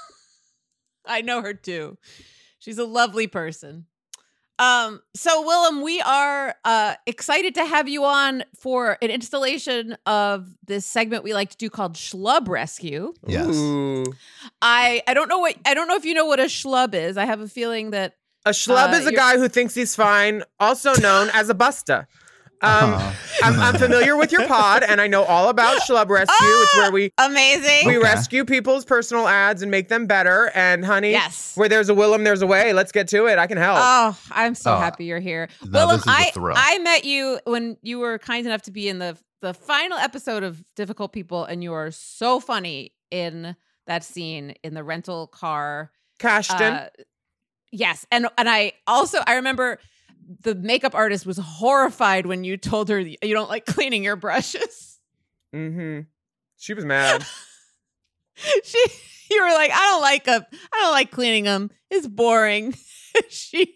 I know her too. She's a lovely person. Um, so Willem, we are uh excited to have you on for an installation of this segment we like to do called Schlub Rescue. Yes. Ooh. I I don't know what I don't know if you know what a schlub is. I have a feeling that A schlub Uh, is a you're- guy who thinks he's fine, also known as a busta. Um, Uh-huh. I'm, I'm familiar with your pod, and I know all about Schlub Rescue. It's where we amazing. we Okay. rescue people's personal ads and make them better. And honey, Yes. where there's a Willem, there's a way. Let's get to it. I can help. Oh, I'm so Oh, happy you're here. now Willem, this is a I thrill. I met you when you were kind enough to be in the the final episode of Difficult People, and you are so funny in that scene in the rental car. Cashton. Uh, yes, and and I also I remember the makeup artist was horrified when you told her you don't like cleaning your brushes. mm-hmm. She was mad. She, you were like, I don't like a, I don't like cleaning them. It's boring. she.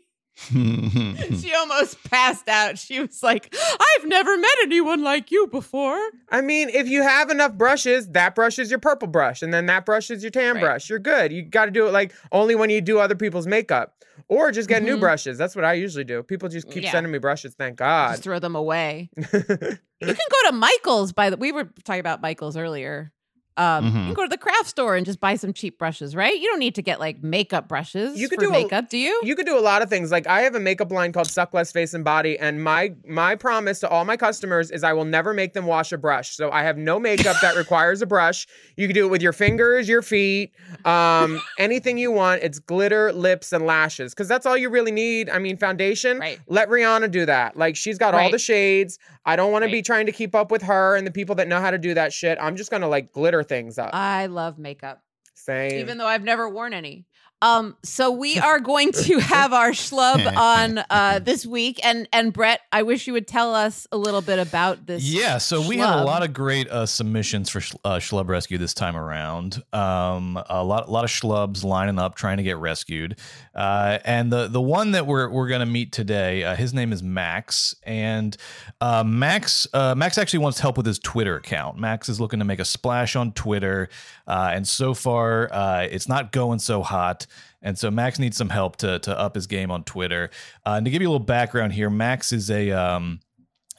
She almost passed out. She was like, I've never met anyone like you before. I mean, if you have enough brushes, that brush is your purple brush, and then that brush is your tan Right. brush. You're good. You got to do it like only when you do other people's makeup, or just get new Mhm. brushes. That's what I usually do. People just keep Yeah. sending me brushes. Thank God. Just throw them away. You can go to Michael's by the, we were talking about Michael's earlier. Um, You Mhm. can go to the craft store and just buy some cheap brushes, right? You don't need to get like makeup brushes You could for do a- makeup, do you? You could do a lot of things. Like I have a makeup line called Suck Less Face and Body, and my my promise to all my customers is I will never make them wash a brush. So I have no makeup that requires a brush. You can do it with your fingers, your feet, um, anything you want. It's glitter, lips, and lashes because that's all you really need. I mean, foundation. Right. Let Rihanna do that. Like she's got all Right. the shades. I don't want to be Right. trying to keep up with her and the people that know how to do that shit. I'm just gonna like glitter things up. I love makeup, Same. even though I've never worn any. Um, so we are going to have our schlub on uh, this week, and and Brett, I wish you would tell us a little bit about this. Yeah, so we had a schlub. lot of great uh, submissions for sh- uh, Schlub Rescue this time around. Um, a lot, a lot of schlubs lining up trying to get rescued, uh, and the the one that we're we're going to meet today, uh, his name is Max, and uh, Max uh, Max actually wants help with his Twitter account. Max is looking to make a splash on Twitter, uh, and so far uh, it's not going so hot. And so Max needs some help to to up his game on Twitter. Uh, and to give you a little background here, Max is a um,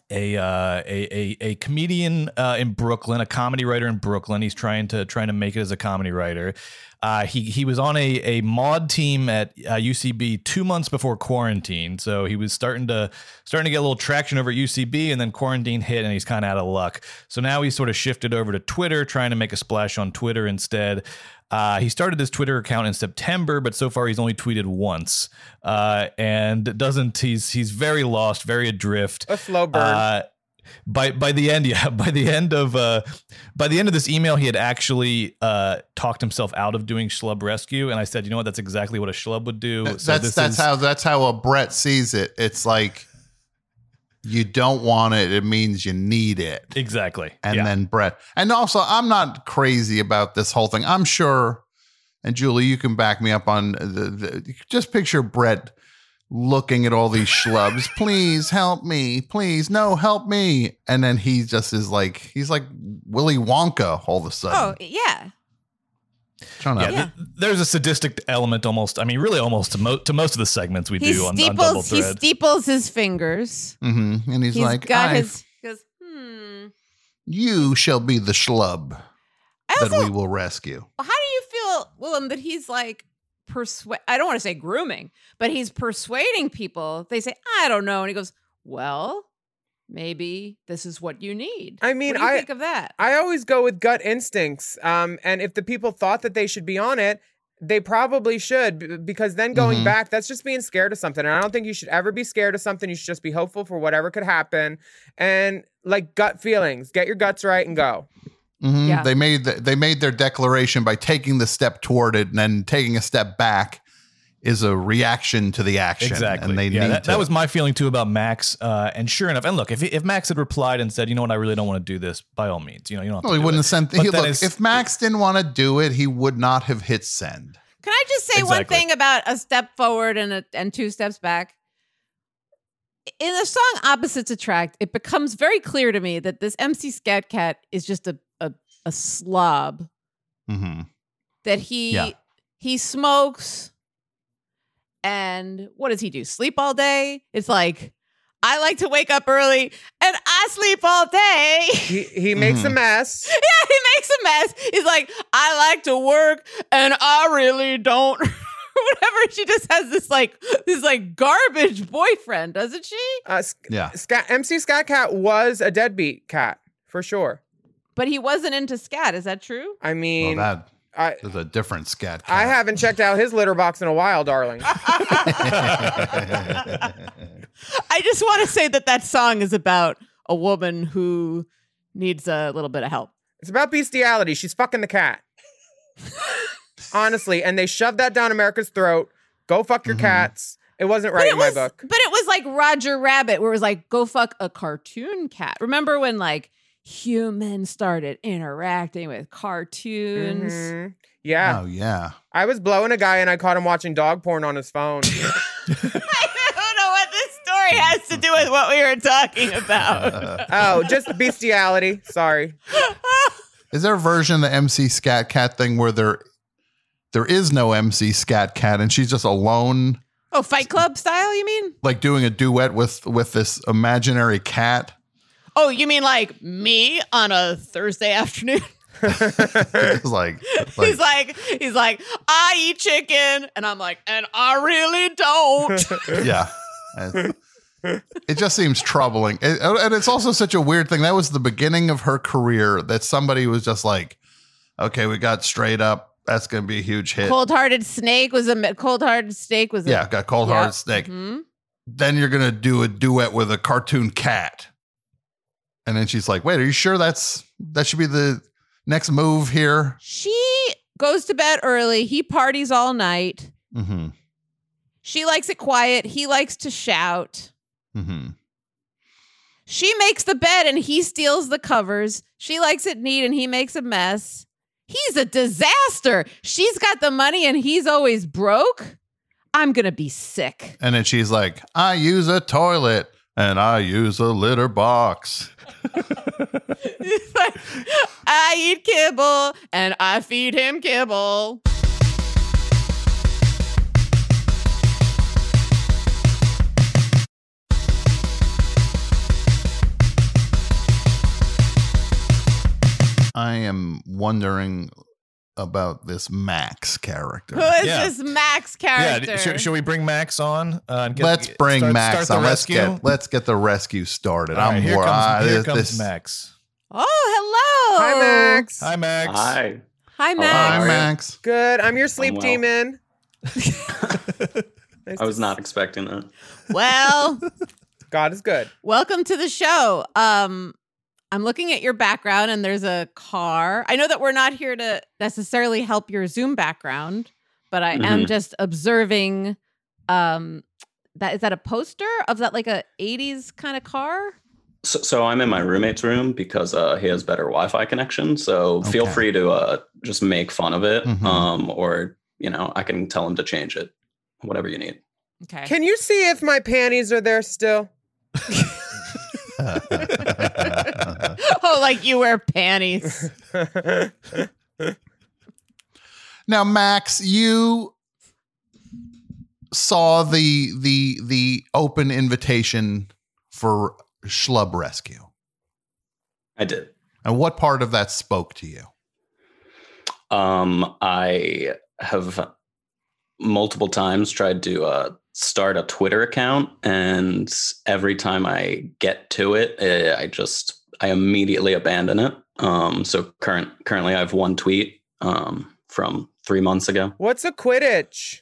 a uh, a, a a comedian uh, in Brooklyn, a comedy writer in Brooklyn. He's trying to trying to make it as a comedy writer. Uh, he he was on a a mod team at uh, U C B two months before quarantine, so he was starting to starting to get a little traction over at U C B, and then quarantine hit, and he's kind of out of luck. So now he's sort of shifted over to Twitter, trying to make a splash on Twitter instead. Uh, he started his Twitter account in September, but so far he's only tweeted once, uh, and doesn't. He's he's very lost, very adrift. A slow burn. Uh, by by the end, yeah, by the end of uh, by the end of this email, he had actually uh, talked himself out of doing Schlub Rescue, and I said, you know what, that's exactly what a schlub would do. That's So that's this is, how that's how a Brett sees it. It's like you don't want it; it means you need it. exactly, And yeah. then Brett. And also, I'm not crazy about this whole thing. I'm sure, and Julie, you can back me up on the, the just picture Brett looking at all these schlubs. Please help me. Please, no, help me. And then he just is like, he's like Willy Wonka all of a sudden. Oh, yeah. Trying to, Yeah, th- there's a sadistic element almost. I mean, really, almost to, mo- to most of the segments we He do on, on Double steeples, he Thread. steeples his fingers. Mhm. And he's, He's like, got "I- his, he goes, hmm. you shall be the schlub I that also, we will rescue. how do you feel, Willem, that he's like, persuade, I don't want to say grooming, but he's persuading people. They say, I don't know. And he goes, well, maybe this is what you need. I mean, what do you I- think of that? I always go with gut instincts. Um, and if the people thought that they should be on it, they probably should, b- because then going Mhm. back, that's just being scared of something. And I don't think you should ever be scared of something. You should just be hopeful for whatever could happen. And like gut feelings, get your guts right and go. Mhm. Yeah. They made the, they made their declaration by taking the step toward it, and then taking a step back is a reaction to the action. Exactly. And they yeah, need that, to. that was my feeling too about Max. Uh, and sure enough, and look, if if Max had replied and said, you know what, I really don't want to do this, by all means, you know, you don't have Well, to he do wouldn't it. have sent. But He, that look, is- if Max didn't want to do it, he would not have hit send. Can I just say one Exactly. thing about a step forward and a, and two steps back? In the song Opposites Attract, it becomes very clear to me that this M C Scat Cat is just a, a, a slob, Mm-hmm. that he Yeah. he smokes, and what does he do? Sleep all day? It's like, I like to wake up early and I sleep all day. He, he makes a Mhm. mess. Yeah, he makes a mess. He's like, I like to work and I really don't. Whatever. She just has this like this like garbage boyfriend, doesn't she? Uh, Sc- Yeah. Scat- M C Scat Cat was a deadbeat cat, for sure. But he wasn't into scat. Is that true? I Well, mean, that I, is a different scat. I cat. haven't checked out his litter box in a while, darling. I just want to say that that song is about a woman who needs a little bit of help. It's about bestiality. She's fucking the cat. Honestly, and they shoved that down America's throat. Go fuck your Mhm. cats. It wasn't right But it in my was, book. but it was like Roger Rabbit, where it was like, go fuck a cartoon cat. Remember when like humans started interacting with cartoons? Mhm. Yeah. Oh yeah. I was blowing a guy and I caught him watching dog porn on his phone. I don't know what this story has to do with what we were talking about. Oh, just bestiality. Sorry. Is there a version of the M C Scat Cat thing where there there is no M C Scat Cat and she's just alone, Oh, Fight Club style, you mean? like doing a duet with with this imaginary cat? Oh, you mean like me on a Thursday afternoon? It's like, like he's like, he's like, I eat chicken, and I'm like, and I really don't. yeah. And it just seems troubling. It- and it's also such a weird thing. That was the beginning of her career, that somebody was just like, okay, we got Straight Up. That's going to be a huge hit. Cold Hearted Snake was a Cold Hearted Snake was a, yeah, got Cold Hearted Yep. Snake. Mhm. Then you're going to do a duet with a cartoon cat. And then she's like, wait, are you sure that's that should be the next move here? She goes to bed early. He parties all night. Mm-hmm. She likes it quiet. He likes to shout. Mm-hmm. She makes the bed and he steals the covers. She likes it neat and he makes a mess. He's a disaster. She's got the money and he's always broke. I'm going to be sick. And then she's like, I use a toilet and I use a litter box. He's like, I eat kibble and I feed him kibble. I am wondering about this Max character. Who is Yeah. this Max character? Yeah, should, should we bring Max on? Uh, and get, Let's bring start, Max start on. the Let's rescue? get let's get the rescue started. All right, I'm here wor- comes, ah, here this- comes this- Max. Oh, hello. Hi, Max. Hi, Max. Hi. Hi, Hello. Max. Hi, How are you? Max. Good. I'm your sleep I'm well. demon. Nice I was to- not expecting that. Well, God is good. welcome to the show. Um, I'm looking at your background and there's a car. I know that we're not here to necessarily help your Zoom background, but I am Mhm. just observing um that is that a poster of that like a eighties kind of car? So, so I'm in my roommate's room because uh, he has better Wi-Fi connection. So feel Okay. free to uh, just make fun of it, Mhm. um, or you know, I can tell him to change it, whatever you need. Okay. Can you see if my panties are there still? Oh, like you wear panties. Now, Max, you saw the the the open invitation for Schlub Rescue, I did. and what part of that spoke to you? Um, I have multiple times tried to uh, start a Twitter account, and every time I get to it, eh, I just I immediately abandon it. Um, so current currently, I have one tweet um, from three months ago. What's a Quidditch?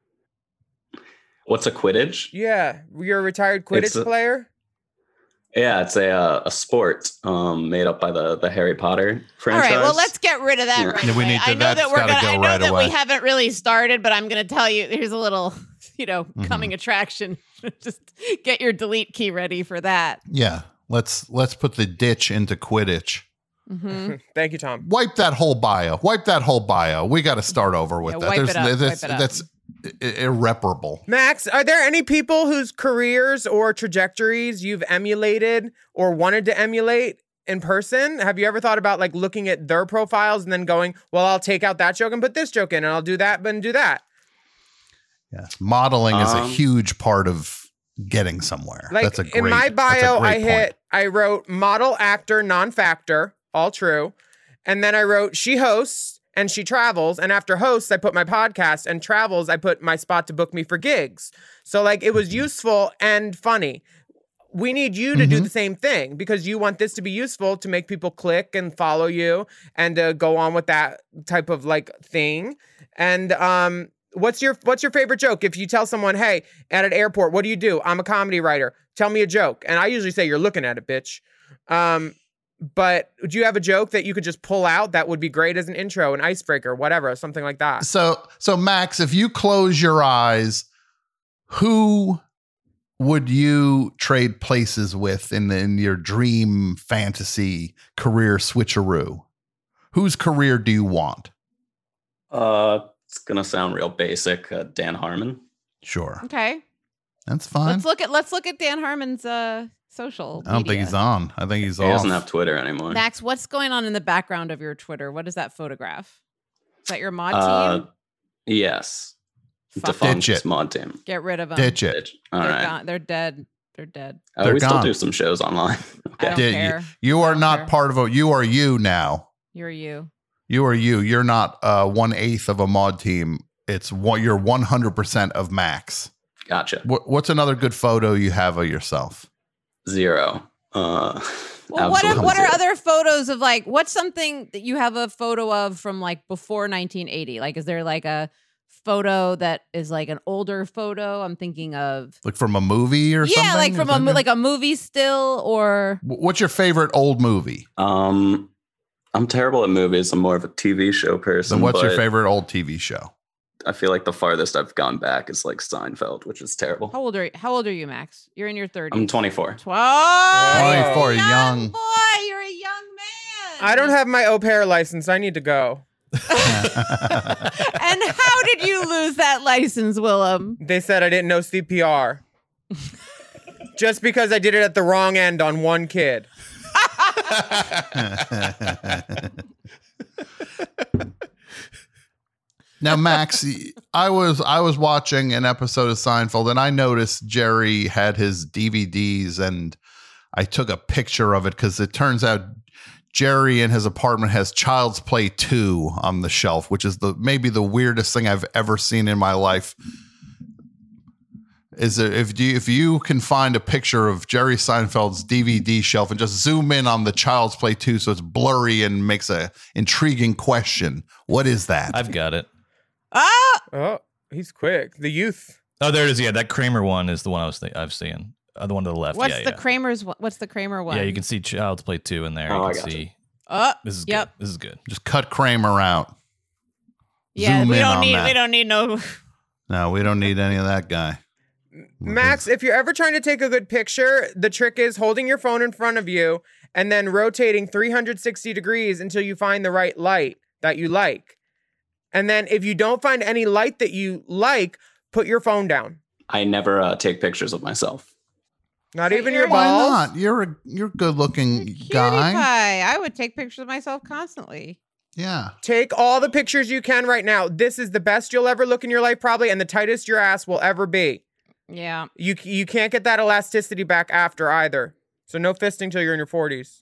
What's a Quidditch? Yeah, you're a retired Quidditch It's a- player. Yeah, it's a uh, a sport um, made up by the the Harry Potter All franchise. right, well, let's get rid of that Yeah. right Yeah, we away. need to- I know that's that we're gotta gonna. go I know right that away. we haven't really started, but I'm going to tell you. Here's a little, you know, Mm-hmm. coming attraction. Just get your delete key ready for that. Yeah, let's let's put the ditch into Quidditch. hmm Thank you, Tom. Wipe that whole bio. Wipe that whole bio. We got to start over with Yeah, that. wipe There's it up, that's, wipe it up. that's i- irreparable. Max, are there any people whose careers or trajectories you've emulated or wanted to emulate in person? Have you ever thought about like looking at their profiles and then going, well, I'll take out that joke and put this joke in, and I'll do that and do that? Yes, modeling is a Um, huge part of getting somewhere. Like that's a great, in my that's a bio, great I point. hit, I wrote model, actor, non-factor, all true. And then I wrote she hosts and she travels. And after hosts, I put my podcast, and travels, I put my spot to book me for gigs. So like it was useful and funny. We need you to do Mhm. the same thing because you want this to be useful to make people click and follow you and to go on with that type of like thing. And um, what's your what's your favorite joke? If you tell someone, hey, at an airport, what do you do? I'm a comedy writer. Tell me a joke. And I usually say, you're looking at it, bitch. Um, but do you have a joke that you could just pull out that would be great as an intro, an icebreaker, whatever, something like that? So, so Max, if you close your eyes, who would you trade places with in, in your dream fantasy career switcheroo? Whose career do you want? Uh, it's gonna sound real basic. Uh, Dan Harmon. Sure, Okay. that's fine. Let's look at let's look at Dan Harmon's uh social. I don't think media. he's on. I think he's He off. doesn't have Twitter anymore. Max, what's going on in the background of your Twitter? What is that photograph? Is that your mod Uh, team? yes. Fuck Defunct Ditch it. mod team. Get rid of them. Ditch it. Ditch. All They're right. gone. They're dead. They're dead. Uh, They're we still gone. do some shows online. I Okay. don't Did you- care. You I are don't not care. part of a. You are you now. You're you. You are you. You're not uh, one eighth of a mod team. It's what you're one hundred percent of Max. Gotcha. What, what's another good photo you have of yourself? Zero. Uh, Well, what are absolutely what are zero. other photos of like what's something that you have a photo of from like before nineteen eighty? Like, is there like a photo that is like an older photo? I'm thinking of Like from a movie or something? yeah, like Is from that a mo- it? like a movie still or Wh- What's your favorite old movie? Um, I'm terrible at movies. I'm more of a T V show person. So what's your but favorite old T V show? I feel like the farthest I've gone back is like Seinfeld, which is terrible. how old are you? How old are you, Max? You're in your thirties. I'm twenty-four. Twelve. twenty-four, young young. boy. You're a young man. I don't have my au pair license. I need to go. And how did you lose that license, Willem? They said I didn't know C P R. Just because I did it at the wrong end on one kid. Now, Max, I was I was watching an episode of Seinfeld, and I noticed Jerry had his D V Ds, and I took a picture of it because it turns out Jerry in his apartment has Child's Play two on the shelf, which is the maybe the weirdest thing I've ever seen in my life. Is there, if you if you can find a picture of Jerry Seinfeld's D V D shelf and just zoom in on the Child's Play two so it's blurry and makes a intriguing question, what is that? I've got it. Ah! Oh, he's quick. The youth. Oh, there it is. Yeah, that Kramer one is the one I was th- I've seen. Uh, the one to the left. What's yeah, the yeah. Kramer's? one- What's the Kramer one? Yeah, you can see Child's Play two in there. Oh, I you can got see. you. Oh, This is yep. good. This is good. Just cut Kramer out. Yeah, Zoom we in don't on need. that. We don't need no. No, we don't need any of that guy. Max, if you're ever trying to take a good picture, the trick is holding your phone in front of you and then rotating three hundred sixty degrees until you find the right light that you like. And then if you don't find any light that you like, put your phone down. I never uh, take pictures of myself. Not But even you're- your Why balls. not? You're a you're a good looking Cutie guy. pie. I would take pictures of myself constantly. Yeah. Take all the pictures you can right now. This is the best you'll ever look in your life, probably, and the tightest your ass will ever be. Yeah. You you can't get that elasticity back after either. So no fisting till you're in your forties.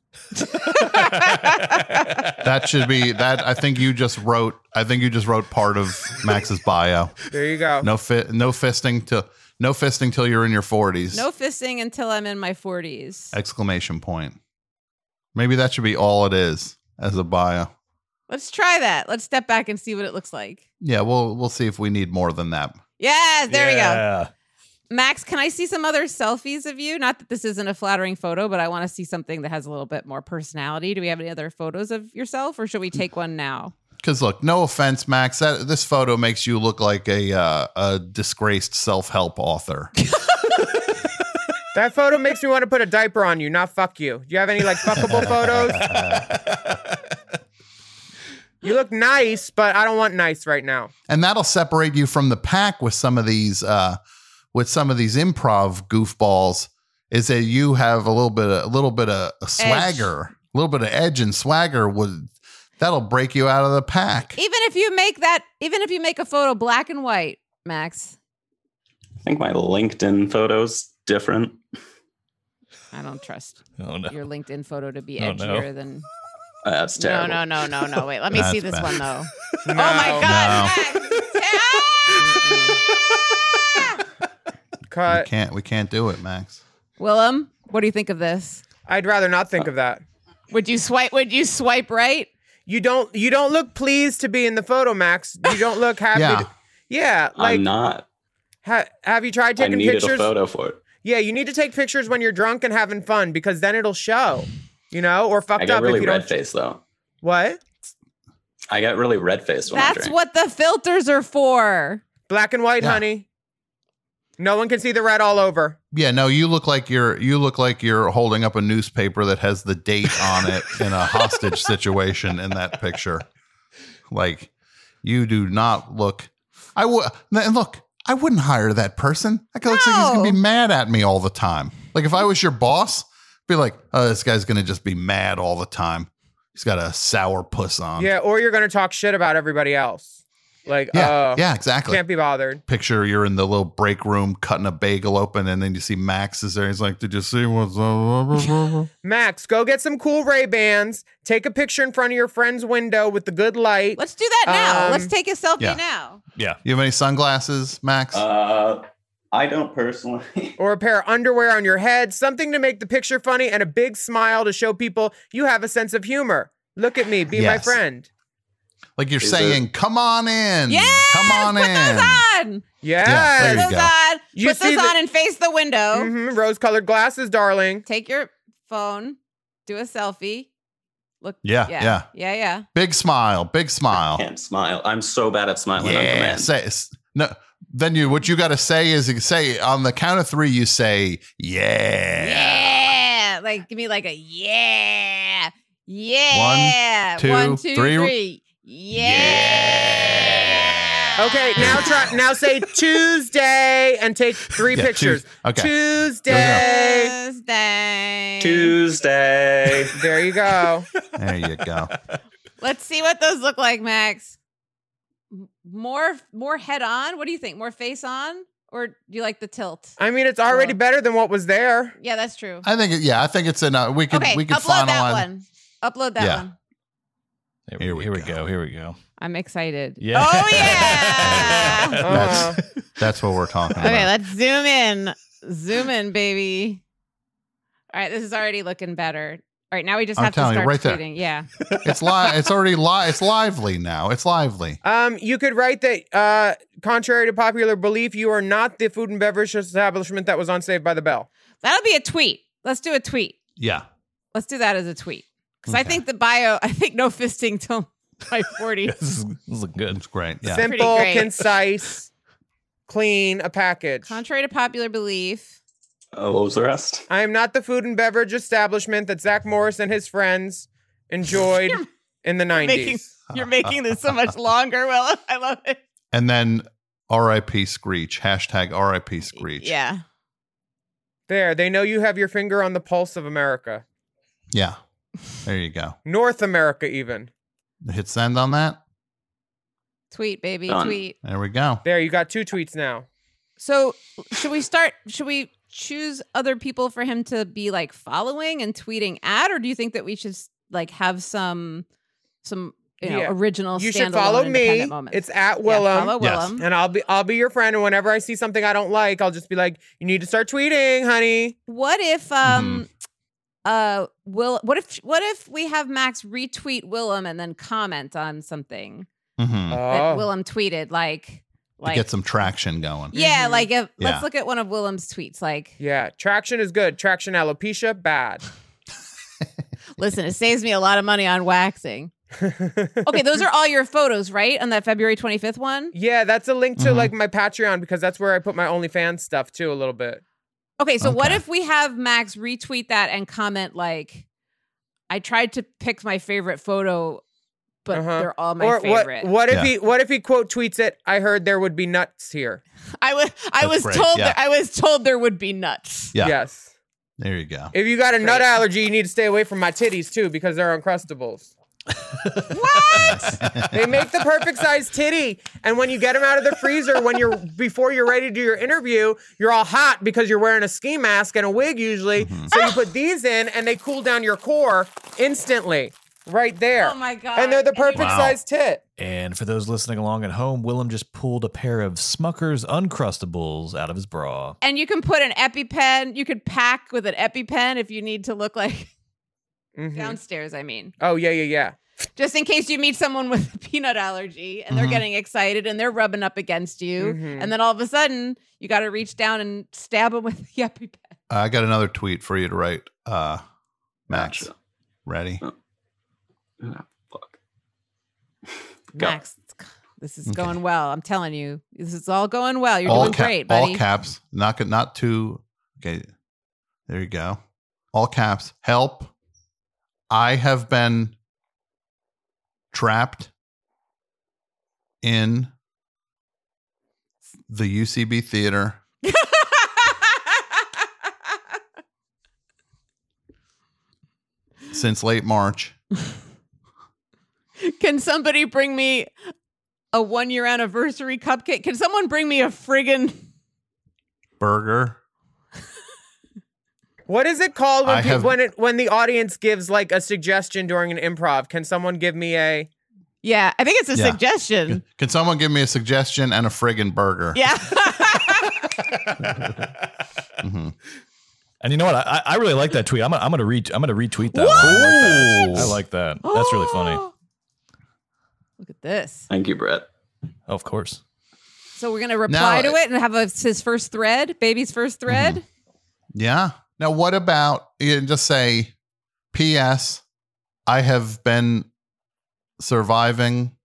That should be that. I think you just wrote. I think you just wrote part of Max's bio. There you go. No fit. No fisting till. No fisting till you're in your forties. No fisting until I'm in my forties. Exclamation point. Maybe that should be all it is as a bio. Let's try that. Let's step back and see what it looks like. Yeah, we'll we'll see if we need more than that. Yes, there we go. Yeah. Max, can I see some other selfies of you? Not that this isn't a flattering photo, but I want to see something that has a little bit more personality. Do we have any other photos of yourself, or should we take one now? Because look, no offense, Max, that this photo makes you look like a uh, a disgraced self-help author. That photo makes me want to put a diaper on you, not fuck you. Do you have any like fuckable photos? You look nice, but I don't want nice right now. And that'll separate you from the pack with some of these uh, with some of these improv goofballs. Is that you have a little bit of a little bit of a swagger, a little bit of edge and swagger would that'll break you out of the pack. Even if you make that, even if you make a photo black and white, Max. I think my LinkedIn photo's different. I don't trust Oh no. your LinkedIn photo to be Oh, edgier no. than. Uh, that's No, terrible. no, no, no, no. Wait, let me That's see this bad. one though. No. Oh my God, Max! We Cut. can't we can't do it, Max. Willem, what do you think of this? I'd rather not think of that. Would you swipe? Would you swipe right? You don't you don't look pleased to be in the photo, Max. You don't look happy. Yeah. to- yeah, like I'm not. ha- have you tried I taking needed pictures? a photo for it. Yeah, you need to take pictures when you're drunk and having fun because then it'll show. You know, or fucked I get up really if you red don't. faced though. What? I get really red faced when I That's drink. what the filters are for. Black and white, Yeah. honey. No one can see the red all over. Yeah, no, you look like you're you look like you're holding up a newspaper that has the date on it in a hostage situation in that picture. Like you do not look. I would and look. I wouldn't hire that person. That guy looks like he's gonna be No. mad at me all the time. Like if I was your boss, I'd be like, oh, this guy's gonna just be mad all the time. He's got a sour puss on. Yeah, or you're gonna talk shit about everybody else. Like, yeah, uh, yeah, exactly. can't be bothered. Picture you're in the little break room cutting a bagel open, and then you see Max is there. He's like, "Did you see what's up?" Max, go get some cool Ray-Bans. Take a picture in front of your friend's window with the good light. Let's do that now. Um, Let's take a selfie yeah. now. Yeah. You have any sunglasses, Max? Uh, I don't personally. Or a pair of underwear on your head. Something to make the picture funny and a big smile to show people you have a sense of humor. Look at me. Be my Yes. friend. Like you're Is saying, "Come on in, Yeah, come on put in." those on. Yes. Yeah, there Put you those go. on. You Put see those the- on and face the window. hmm Rose-colored glasses, darling. Take your phone. Do a selfie. Look. Yeah, Yeah. yeah. Yeah. Yeah. Big smile, big smile. Can't smile. I'm so bad at smiling. I'm the Yeah, man. say s- no. Then you, what you got to say is, you say on the count of three, you say, "Yeah." Yeah. Like, give me like a yeah. Yeah. two, One, two, three. three. Yeah. Okay, now try. Now say Tuesday and take three Yeah, pictures. Tues- okay. Tuesday. Tuesday. Tuesday. There you go. There you go. Let's see what those look like, Max. M- More, more head on. What do you think? More face on, or do you like the tilt? I mean, it's already Well- better than what was there. Yeah, that's true. I think, it- yeah, I think it's enough. We could, Okay, we could upload finalize. that one. Upload that Yeah. one. Here, Here we, we here we go. go. Here we go. I'm excited. Yeah. Oh yeah. Uh, That's, that's what we're talking Okay, about. let's zoom in. Zoom in, baby. All right, this is already looking better. All right, now we just I'm have to telling you, start right there. tweeting. Yeah. It's li- It's already li- It's lively now. It's lively. um, you could write that. Uh, contrary to popular belief, you are not the food and beverage establishment that was on Saved by the Bell. That'll be a tweet. Let's do a tweet. Yeah. Let's do that as a tweet. Because I Okay. think the bio, I think no fisting till my forties. This is, this is looking good. It's great. Yeah. Simple, great. concise, clean, a package. Contrary to popular belief. Oh, what was the rest? I am not the food and beverage establishment that Zach Morris and his friends enjoyed in the Making, nineties. you're making this so much longer, Will. I love it. And then R I P Screech. Hashtag R I P Screech. Yeah. There, they know you have your finger on the pulse of America. Yeah. There you go. North America, even. Hit send on that. Tweet, baby. Done. Tweet. There we go. There, you got two tweets now. So should we start? Should we choose other people for him to be like following and tweeting at, or do you think that we should like have some some you know Yeah. original? You should standalone follow me. independent moments? It's at Yeah, Willem. follow Yes. Willem. And I'll be I'll be your friend. And whenever I see something I don't like, I'll just be like, you need to start tweeting, honey. What if um uh will what if what if we have Max retweet Willem and then comment on something Mm-hmm. that Oh. Willem tweeted like to like get some traction going. yeah Mhm. like if, Yeah. let's look at one of Willem's tweets like Yeah, traction is good. Traction alopecia, bad. listen, it saves me a lot of money on waxing. Okay, those are all your photos, right? On that February twenty-fifth one? Yeah, that's a link to Mhm. like my Patreon because that's where I put my OnlyFans stuff too a little bit. Okay, so what Okay. if we have Max retweet that and comment like, I tried to pick my favorite photo, but Uh-huh. they're all my or favorite. what what if Yeah. he what if he quote tweets it, I heard there would be nuts here. I was I That's was great, told yeah. that I was told there would be nuts. Yeah. Yes. There you go. If you got a nut Great. allergy, you need to stay away from my titties too because they're Uncrustables. What? They make the perfect size titty, and when you get them out of the freezer, when you're before you're ready to do your interview, you're all hot because you're wearing a ski mask and a wig usually. Mm-hmm. So you put these in, and they cool down your core instantly, right there. Oh my god! And they're the perfect Wow. size tit. And for those listening along at home, Willem just pulled a pair of Smucker's Uncrustables out of his bra. And you can put an EpiPen. You could pack with an EpiPen if you need to look like Mhm. downstairs. I mean, Oh yeah, yeah, yeah. just in case you meet someone with a peanut allergy and they're Mhm. getting excited and they're rubbing up against you, Mhm. and then all of a sudden you got to reach down and stab them with the EpiPen. I got another tweet for you to write, uh, Max. Gotcha. Ready? Ah, fuck. Go. Max, this is Okay. going well. I'm telling you, this is all going well. You're all doing cap- great, buddy. All caps. Not good. Not too. Okay. There you go. All caps. Help. I have been trapped in the U C B theater since late March. Can somebody bring me a one year anniversary cupcake? Can someone bring me a friggin' Burger. What is it called when I pe- have- when it when the audience gives like a suggestion during an improv? Can someone give me a? Yeah, I think it's a Yeah. suggestion. Can someone give me a suggestion and a friggin' burger? Yeah. Mhm. And you know what? I, I really like that tweet. I'm gonna, I'm gonna re I'm gonna retweet that. One. I like that. I like that. That's really funny. Look at this. Thank you, Brett. Oh, of course. So we're gonna reply Now- to it and have a, his first thread, baby's first thread. Yeah. Now, what about you just say, P S. I have been surviving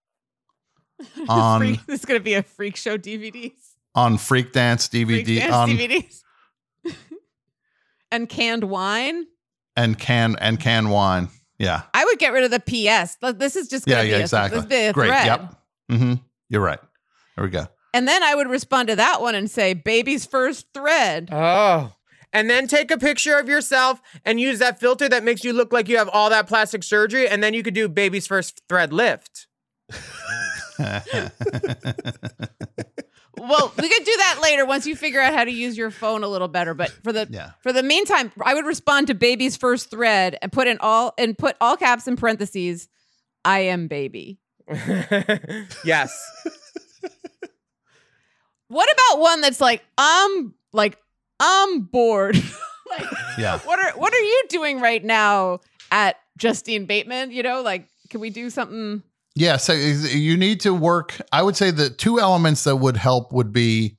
on Freak- this is gonna be a freak show D V Ds. on Freak Dance D V D Freak dance on D V Ds. And canned wine. and can and can wine. Yeah. I would get rid of the P S. Like, this is just Yeah. gonna Yeah. be a, Exactly. this be a Great. thread. Yep. Mm-hmm. You're right. There we go. And then I would respond to that one and say, baby's first thread. Oh. And then take a picture of yourself and use that filter that makes you look like you have all that plastic surgery. And then you could do baby's first thread lift. What well, we could do that later once you figure out how to use your phone a little better. But for the Yeah. for the meantime, I would respond to baby's first thread and put in all and put all caps in parentheses. I am baby. Yes. What about one that's like I'm like I'm bored. Like, Yeah. what are what are you doing right now at Justine Bateman? You know, like, can we do something? Yeah, so you need to work. I would say the two elements that would help would be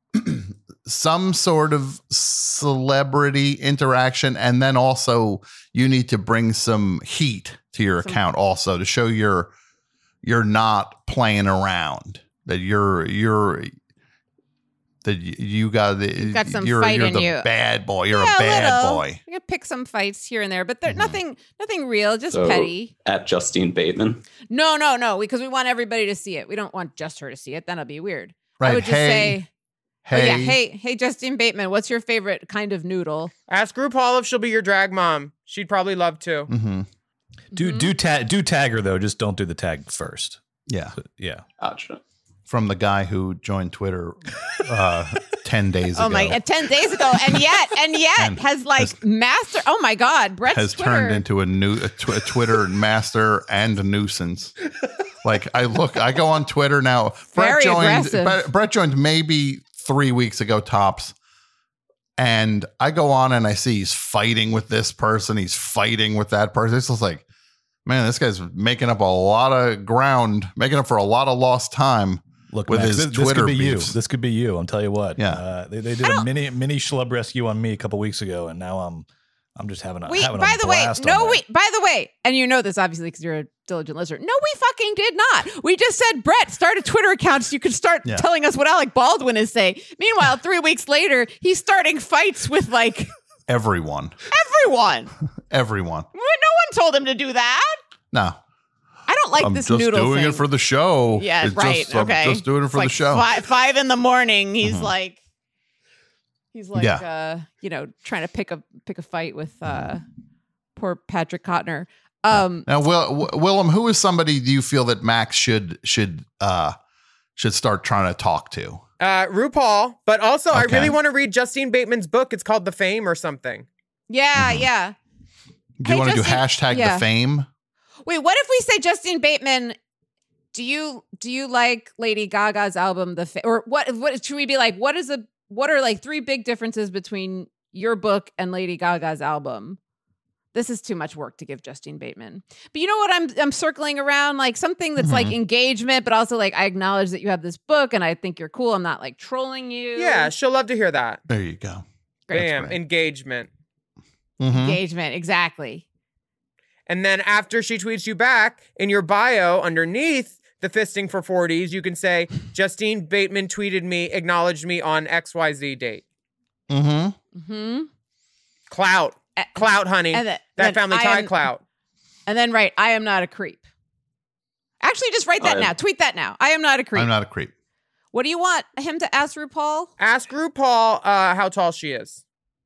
some sort of celebrity interaction, and then also you need to bring some heat to your Some- account also to show you're you're not playing around. That you're you're that y- you got the You've got some you're, fight you're in the you. bad boy. You're Yeah, a bad little. boy. We can pick some fights here and there, but they're Mhm. nothing nothing real, just So, petty. At Justine Bateman. No, no, no, because we want everybody to see it. We don't want just her to see it. That'll be weird. Right. I would just hey, say, hey, oh yeah, hey, hey, Justine Bateman, what's your favorite kind of noodle? Ask RuPaul if she'll be your drag mom. She'd probably love to. mhm. Do Mhm. do tag do tag her though. Just don't do the tag first. Yeah. Yeah. Gotcha. From the guy who joined Twitter uh, ten days Oh ago. my, uh, ten days ago, and yet, and yet And has like has- master. Oh my God, Brett's has Twitter. turned into a new a, tw- a Twitter master and a nuisance. Like I look, I go on Twitter now. Very Brett joined. aggressive. Brett, Brett joined maybe three weeks ago tops, and I go on and I see he's fighting with this person. He's fighting with that person. It's just like, man, this guy's making up a lot of ground, making up for a lot of lost time. Look, With Max, his this, this Twitter could be beefs. you. This could be you. I'm telling you what. Yeah. Uh, they, they did a mini mini schlub rescue on me a couple weeks ago, and now I'm I'm just having a We, having by a the way, blast on no, there. we, by the way, and you know this obviously because you're a diligent listener. No, we fucking did not. We just said, Brett, start a Twitter account so you can start Yeah. telling us what Alec Baldwin is saying. Meanwhile, three weeks later, he's starting fights with like Everyone, everyone. everyone. No one told him to do that. No, I don't like I'm this just noodle doing thing. it for the show. Yeah, It's right. Just, I'm okay. just doing it for It's like the show. Five, five in the morning. He's Mhm. like, he's like, Yeah. uh, you know, trying to pick a pick a fight with uh, poor Patrick Kottner. Um, Now, Will, W- Willem, who is somebody do you feel that Max should should uh should start trying to talk to? Uh, RuPaul, but also I Okay. really want to read Justine Bateman's book. It's called The Fame or something. yeah, Mhm. yeah. Do you Hey, want to do Justine- hashtag yeah. the fame? Wait, what if we say Justine Bateman? Do you do you like Lady Gaga's album The Fa- or what? What should we be like? What is a what are like three big differences between your book and Lady Gaga's album? This is too much work to give Justine Bateman. But you know what I'm I'm circling around like something that's like Mhm. engagement, but also like I acknowledge that you have this book and I think you're cool. I'm not like trolling you. Yeah, she'll love to hear that. There you go. Great. Bam, great. engagement. Mhm. Engagement, exactly. And then after she tweets you back, in your bio underneath the fisting for forties, you can say, Justine Bateman tweeted me, acknowledged me on X Y Z date. Mhm. Hmm. Clout. A- Clout, honey. and then- that then family I tie am- clout. And then write, I am not a creep. Actually, just write that I- now. Tweet that now. I am not a creep. I'm not a creep. What do you want him to ask RuPaul? Ask RuPaul uh, how tall she is.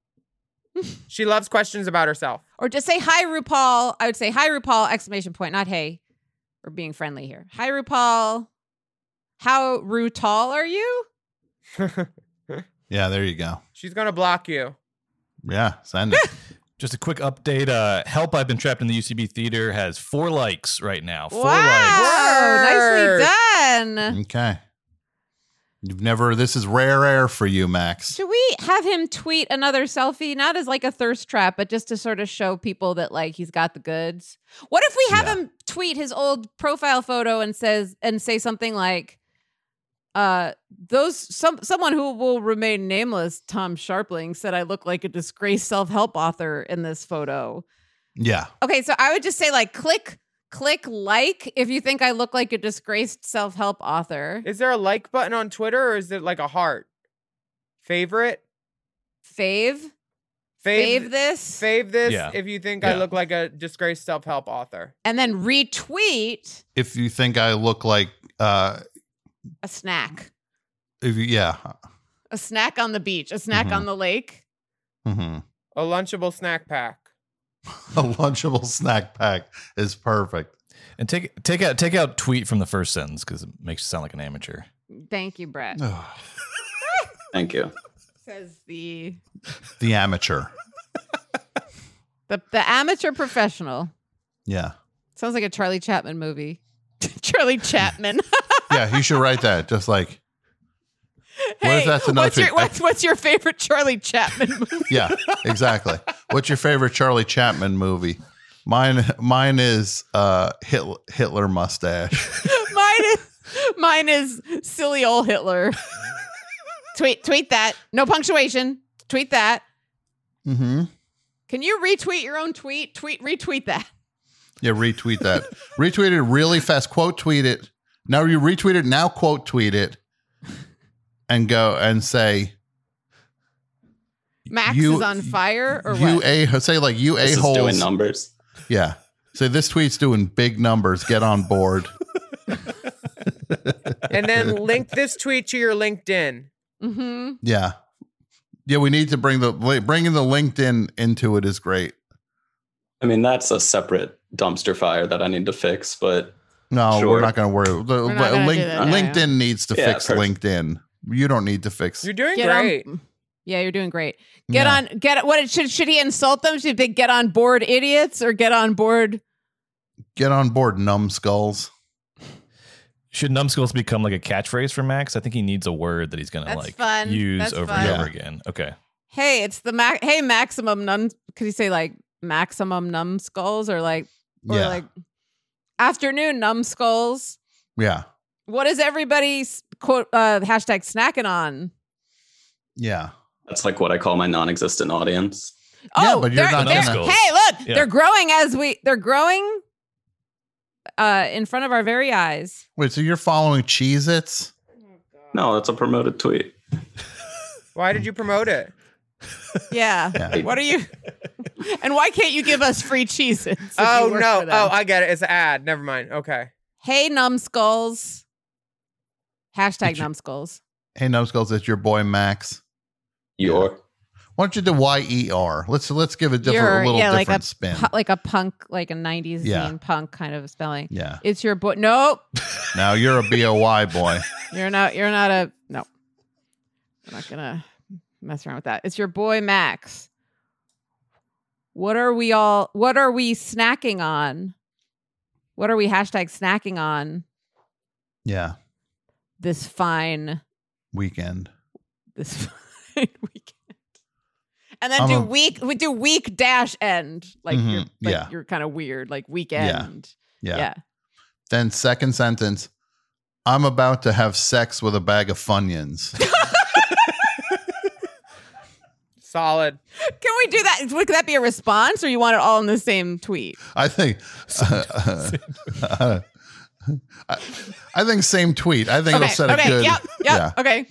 She loves questions about herself. Or just say hi, RuPaul. I would say hi, RuPaul, exclamation point, not hey. We're being friendly here. Hi, RuPaul. How Ru tall are you? Yeah, there you go. She's going to block you. Yeah, send it. Just a quick update. Uh, Help! I've Been Trapped in the U C B Theater has four likes right now. Four likes. Wow. Word. Nicely done. Okay. You've never. This is rare air for you, Max. Should we have him tweet another selfie, not as like a thirst trap, but just to sort of show people that like he's got the goods? What if we have Yeah. him tweet his old profile photo and says and say something like, uh, those some someone who will remain nameless, Tom Sharpling, said I look like a disgraced self-help author in this photo. Yeah. Okay, so I would just say like click click like if you think I look like a disgraced self-help author. Is there a like button on Twitter or is it like a heart? Favorite? Fave. Fave, Fave this. Fave this Yeah. if you think I Yeah. look like a disgraced self-help author. And then retweet If you think I look like, uh, a snack. if you, yeah. A snack on the beach, a snack Mhm. on the lake. Mm-hmm. A Lunchable snack pack. A Lunchable snack pack is perfect. And take take out take out tweet from the first sentence because it makes you sound like an amateur. Thank you, Brett. Thank you. Says the The amateur. the the amateur professional. Yeah. Sounds like a Charlie Chapman movie. Charlie Chapman. Yeah, you should write that. Just like, what Hey, if that's another what's your, thing? what's, what's your favorite Charlie Chapman movie? Yeah, exactly. What's your favorite Charlie Chapman movie? Mine, mine is uh, Hitler, Hitler mustache. mine is mine is silly old Hitler. tweet tweet that. No punctuation. Tweet that. Mm-hmm. Can you retweet your own tweet? Tweet retweet that. Yeah, retweet that. Retweet it really fast. Quote tweet it. Now you retweet it. Now quote tweet it, and go and say Max you, is on fire or you what? a say like you This a is holes. doing numbers. Yeah. Say this tweet's doing big numbers. Get on board. And then link this tweet to your LinkedIn. Mm-hmm. Yeah. Yeah, we need to bring the bringing the LinkedIn into it is great. I mean, that's a separate dumpster fire that I need to fix, but No, Sure. we're not going to worry. The, We're not gonna link, do that. LinkedIn needs to Yeah, fix perfect. LinkedIn. You don't need to fix. You're doing Get great. on, yeah, you're doing great. Get Yeah. on. Get what? Should should he insult them? Should they get on board, idiots, or get on board? Get on board, numbskulls. Should numbskulls become like a catchphrase for Max? I think he needs a word that he's gonna That's like fun. use That's over fun. and Yeah. over again. Okay. Hey, it's the max. Hey, maximum num. Could you say like maximum numbskulls or like or Yeah. like afternoon numbskulls? Yeah. What is everybody's quote uh, hashtag snacking on? Yeah. that's like what I call my non-existent audience. Yeah, Oh, but you're they're- not they're- gonna- Hey, look, Yeah. they're growing as we. They're growing uh, in front of our very eyes. Wait, so you're following Cheez-Its? No, that's a promoted tweet. Why did you promote it? Yeah. Yeah. What are you? And why can't you give us free cheeses? Oh, no. Oh, I get it. It's an ad. Never mind. Okay. Hey, numbskulls. Hashtag Did you- numbskulls. Hey, numbskulls, it's your boy Max. Your Why don't you do Y E R? Let's let's give it different, You're- a little yeah, like different a spin. pu- like a punk, like a nineties Yeah. scene punk kind of spelling. Yeah. It's your boy. Nope. Now you're a B O Y boy. You're not. You're not a. No. I'm not gonna mess around with that. It's your boy Max. What are we all? What are we snacking on? What are we hashtag snacking on Yeah. this fine Weekend. this fine weekend? And then I'm do a- week. We do week dash end. Like Mhm, you're. Like yeah. You're kind of weird. Like weekend. Yeah. Yeah. Then second sentence, I'm about to have sex with a bag of Funyuns. Solid. Can we do that? Would that be a response, or you want it all in the same tweet? I think uh, uh, I, I think same tweet. I think Okay. it'll set okay. a good Yep. Yep. yeah. Okay.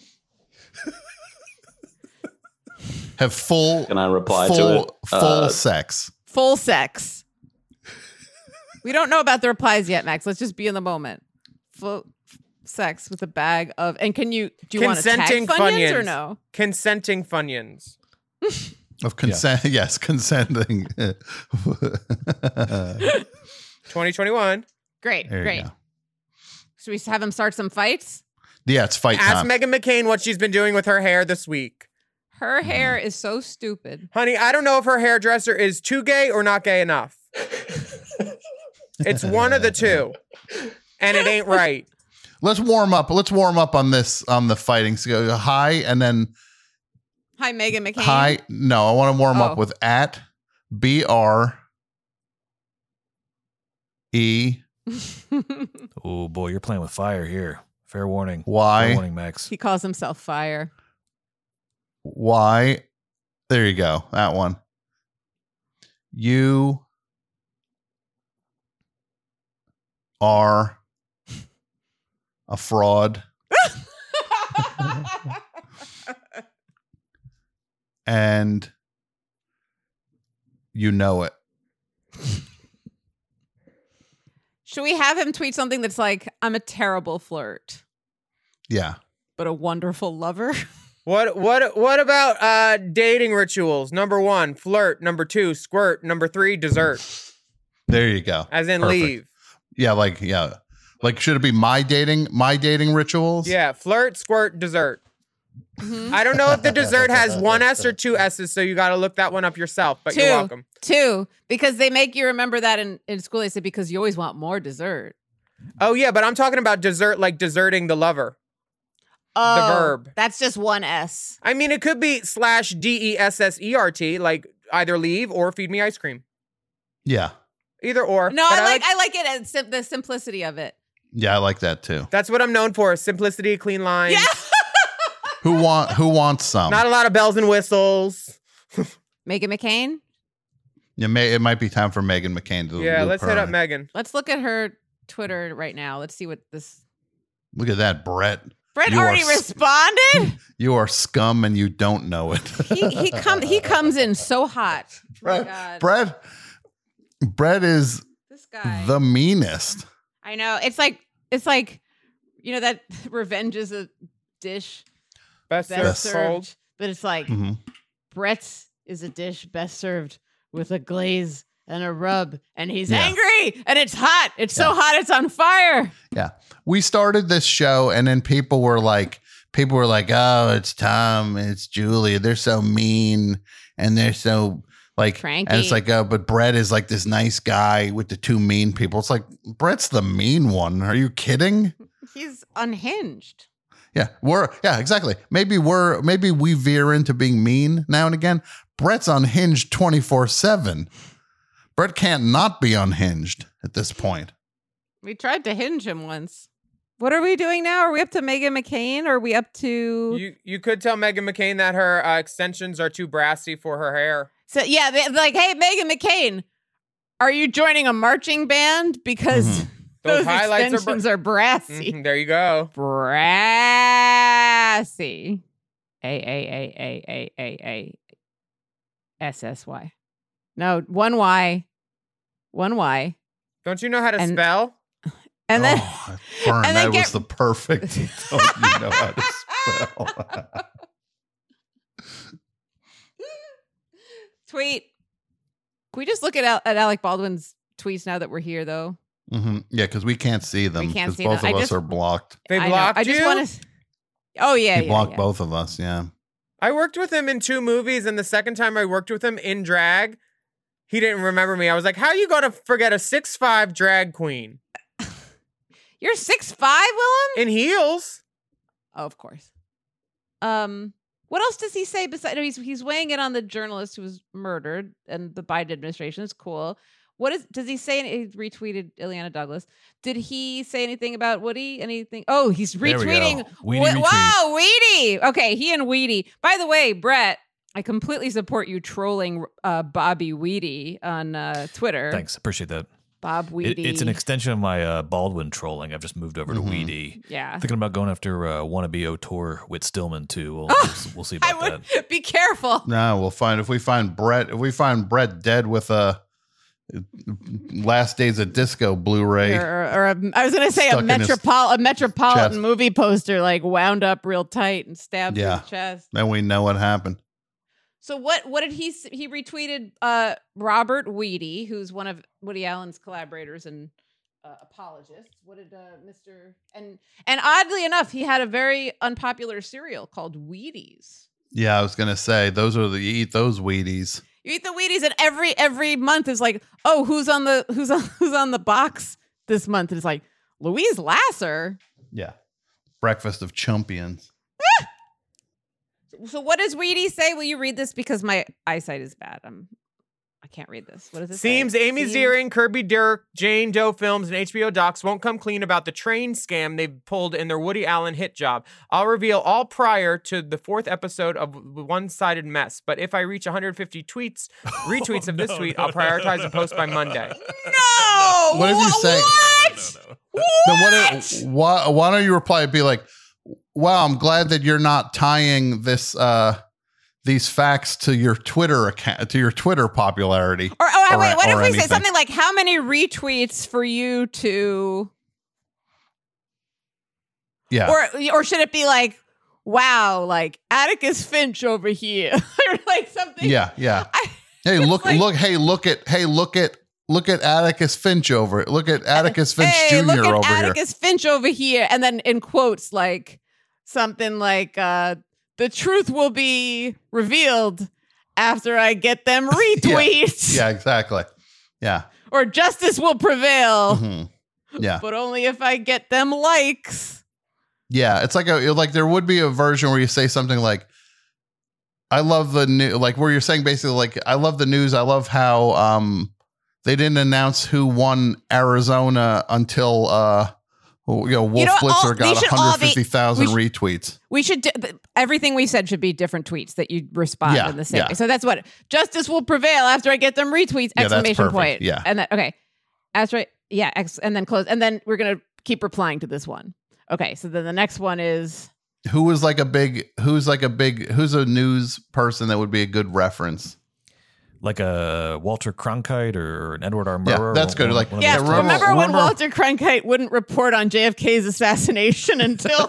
Have full Can I reply full, to it? full Uh, sex. Full sex. We don't know about the replies yet, Max. Let's just be in the moment. Full sex with a bag of. And can you do you want to tag Consenting Funyuns or Funyuns. no? Consenting Funyuns. Of consent, yes, consenting. twenty twenty-one. Great. There you Great. go. Should we have him start some fights? Yeah, it's fight Ask time. Megan McCain what she's been doing with her hair this week. Her Mm-hmm. hair is so stupid. Honey, I don't know if her hairdresser is too gay or not gay enough. It's one of the two. And it ain't right. Let's warm up. Let's warm up on this on the fighting. So go hi and then Hi, Megan McCain. hi. No, I want to warm Oh. up with at B R E Oh boy, you're playing with fire here. Fair warning. Fair Y warning, Max. He calls himself Fire. Y. There you go. That one. You are a fraud and you know it. Should we have him tweet something that's like, I'm a terrible flirt, Yeah. but a wonderful lover? What what what about uh dating rituals? Number one, flirt. Number two, squirt. Number three, dessert. There you go. As in Perfect. leave. Yeah, like yeah. Like, should it be my dating, my dating rituals? Yeah, flirt, squirt, dessert. Mhm. I don't know if the dessert has one S or two S's, so you got to look that one up yourself, but Two. you're welcome. Two, because they make you remember that in, in school. They say because you always want more dessert. Oh, yeah, but I'm talking about dessert like deserting the lover. Oh, verb. That's just one S. I mean, it could be slash D E S S E R T, like either leave or feed me ice cream. Yeah. Either or. No, But I like I like it and sim- the simplicity of it. Yeah, I like that too. That's what I'm known for. Simplicity, clean lines. Yeah. Who want who wants some? Not a lot of bells and whistles. Megan McCain. Yeah, may, it might be time for Megan McCain to Yeah, loop let's her hit up in. Megan. Let's look at her Twitter right now. Let's see what this. Look at that, Brett. Brett You are already s- responded. You are scum and you don't know it. he he come he comes in so hot. Oh my Brett, God. Brett, Brett is This guy. the meanest. I know. It's like it's like you know that revenge is a dish Best, best Best served, but it's like Mhm. Brett's is a dish best served with a glaze and a rub, and he's Yeah. angry and it's hot. It's so Yeah. hot it's on fire. Yeah. We started this show and then people were like, people were like, oh, it's Tom, it's Julia. They're so mean and they're so like, Cranky. and it's like, oh, but Brett is like this nice guy with the two mean people. It's like, Brett's the mean one. Are you kidding? He's unhinged. Yeah. We're, yeah, exactly. Maybe we're, maybe we veer into being mean now and again. Brett's unhinged twenty-four seven. Brett can't not be unhinged at this point. We tried to hinge him once. What are we doing now? Are we up to Megan McCain? Or are we up to You you could tell Megan McCain that her uh, extensions are too brassy for her hair. So yeah, they, like, hey, Megan McCain, are you joining a marching band? Because Mhm. Those those, highlights are bra- extensions are, brassy. Mhm, there you go. Brassy. A A A A A A A S S Y. No, one Y. One Y. Don't you know how to And- spell? And then oh, Vern, and that then get- was the perfect. Don't you know how to spell? tweet. Can we just look at, Al- at Alec Baldwin's tweets now that we're here, though? hmm Yeah, because we can't see them We can't because see both them. of I us just- are blocked. They I know. blocked I just you? want to. Oh yeah, he yeah, blocked yeah. both of us. Yeah. I worked with him in two movies, and the second time I worked with him in drag, he didn't remember me. I was like, how you gonna forget a six five drag queen? You're six five, Willem? In heels? Oh, of course. Um, what else does he say besides? He's he's weighing in on the journalist who was murdered and the Biden administration is cool. What is? Does he say? He retweeted Ileana Douglas. Did he say anything about Woody? Anything? Oh, he's There we go. retweeting. Weedy Wa- retweet. wow, Weedy. Okay, he and Weedy. By the way, Brett, I completely support you trolling uh, Bobby Weedy on uh, Twitter. Thanks. Appreciate that. Bob It, Weedy. it's an extension of my uh, Baldwin trolling. I've just moved over to Mhm. Weedy. Yeah. Thinking about going after uh, Wannabe O'Toole with Stillman too. We'll, we'll, we'll see I about would that. be careful. No, we'll find if we find Brett. If we find Brett dead with a Last Days of Disco Blu-ray. Or, or a, I was going to say a, Stuck in his metropol- a Metropolitan chest. movie poster, like wound up real tight and stabbed Yeah. in the chest. Then we know what happened. So what? What did he? s- He retweeted uh, Robert Weedy, who's one of Woody Allen's collaborators and uh, apologists. What did uh, Mister and and oddly enough, he had a very unpopular cereal called Wheaties. Yeah, I was gonna say those are the you eat those Wheaties. You eat the Wheaties, and every every month is like, oh, who's on the who's on who's on the box this month? And it's like Louise Lasser. Yeah, breakfast of champions. So what does Weedy say? Will you read this because my eyesight is bad? I'm I can't read this. What does it Seems say? Amy Seems- Ziering, Kirby Dirk, Jane Doe Films, and H B O Docs won't come clean about the train scam they've pulled in their Woody Allen hit job. I'll reveal all prior to the fourth episode of One Sided Mess. But if I reach one hundred fifty tweets, retweets of this no, tweet, no, I'll no, prioritize no, a post no, by no, Monday. No. What if you Wha- say- What? No, no, no. Then what? Why, why don't you reply and be like, "Wow, I'm glad that you're not tying this uh these facts to your Twitter account to your Twitter popularity." Or oh Or- wait, what if or we anything. say something like, "How many retweets for you to?" Yeah, Or or should it be like, "Wow, like Atticus Finch over here," or like something? yeah, yeah. I, Hey, It's look, like- look, hey, look at, hey, look at look at Atticus Finch over it. Look at Atticus Finch hey, Junior look at over Atticus Finch over here. And then in quotes, like something like, uh, the truth will be revealed after I get them retweets. yeah. yeah, exactly. Yeah. Or justice will prevail, Mm-hmm. Yeah. but only if I get them likes. Yeah, it's like a like there would be a version where you say something like, "I love the new," like where you're saying basically like, "I love the news. I love how um they didn't announce who won Arizona until uh you know Wolf You know, Blitzer all- got these should one all hundred be- fifty thousand we retweets." We should do, th- everything we said should be different tweets that you respond Yeah, in the same yeah. way. So that's what justice will prevail after I get them retweets! Yeah, that's Exclamation perfect, point. yeah. and then okay, after I, yeah, ex, and then close, and then we're gonna keep replying to this one. Okay, so then the next one is Who was like a big? Who's like a big? Who's a news person that would be a good reference? Like a Walter Cronkite or an Edward R. Yeah, Murrow. that's good. one- Like- one of yeah. those remember- guys. Remember, when remember- Walter Cronkite wouldn't report on J F K's assassination until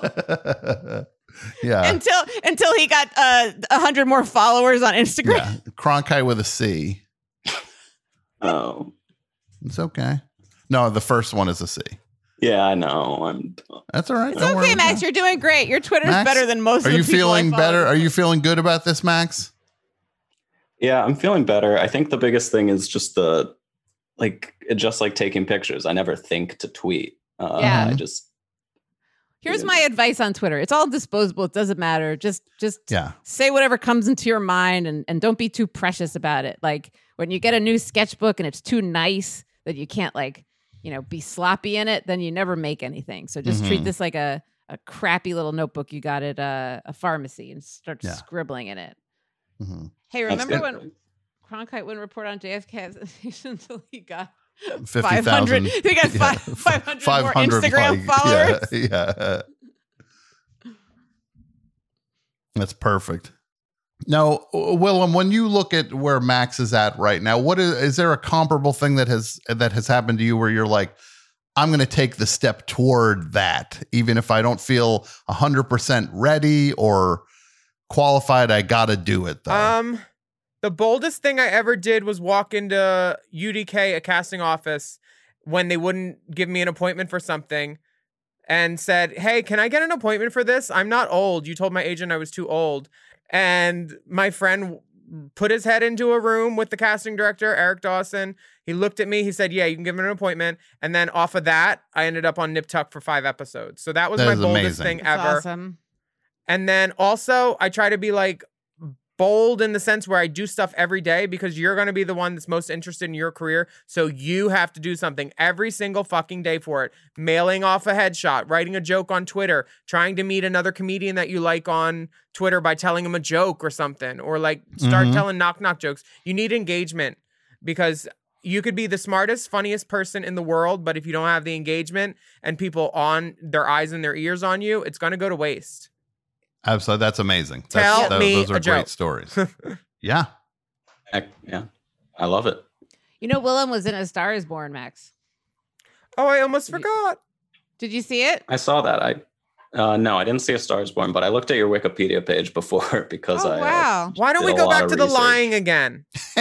yeah, until until he got uh, a hundred more followers on Instagram. yeah. Cronkite with a C. Oh, It's okay. No, the first one is a C. yeah, I know. I'm. That's all right. It's Don't okay, worry. Max. You're doing great. Your Twitter's Max, better than most Are of the you people I feeling follow. better? Are you feeling good about this, Max? Yeah, I'm feeling better. I think the biggest thing is just the, like, it just like taking pictures. I never think to tweet. Uh, Yeah. I just. Here's my advice on Twitter. It's all disposable. It doesn't matter. Just just Yeah. say whatever comes into your mind and, and don't be too precious about it. Like when you get a new sketchbook and it's too nice that you can't like, you know, be sloppy in it, then you never make anything. So just Mhm. treat this like a, a crappy little notebook you got at a, a pharmacy and start Yeah. scribbling in it. Mhm. Hey, That's remember good. when Cronkite wouldn't report on J F K until he got fifty five hundred? thousand. He got five, five hundred more Instagram followers. Yeah, yeah. That's perfect. Now, Willem, when you look at where Max is at right now, what is is there a comparable thing that has that has happened to you where you're like, I'm going to take the step toward that, even if I don't feel one hundred percent ready or qualified, I got to do it though. Um, the boldest thing I ever did was walk into U D K, a casting office, when they wouldn't give me an appointment for something, and said, "Hey, can I get an appointment for this? I'm not old. You told my agent I was too old." And my friend put his head into a room with the casting director, Eric Dawson. He looked at me. He said, "Yeah, you can give him an appointment." And then off of that, I ended up on Nip Tuck for five episodes. So that was That my is boldest amazing. thing That's ever. awesome. And then also, I try to be like bold in the sense where I do stuff every day because you're going to be the one that's most interested in your career. So you have to do something every single fucking day for it. Mailing off a headshot, writing a joke on Twitter, trying to meet another comedian that you like on Twitter by telling him a joke or something, or like start Mhm. telling knock knock jokes. You need engagement because you could be the smartest, funniest person in the world, but if you don't have the engagement and people on their eyes and their ears on you, it's going to go to waste. Absolutely. That's amazing. Tell That's, tho- me those a are joke. great stories. Yeah. Heck, yeah, I love it. You know, Willem was in A Star Is Born, Max. Oh, I almost Did you- forgot. Did you see it? I saw that. I uh, no, I didn't see A Star Is Born, but I looked at your Wikipedia page before because Oh, I uh, wow. Why don't did we a go lot back of to the research. lying again?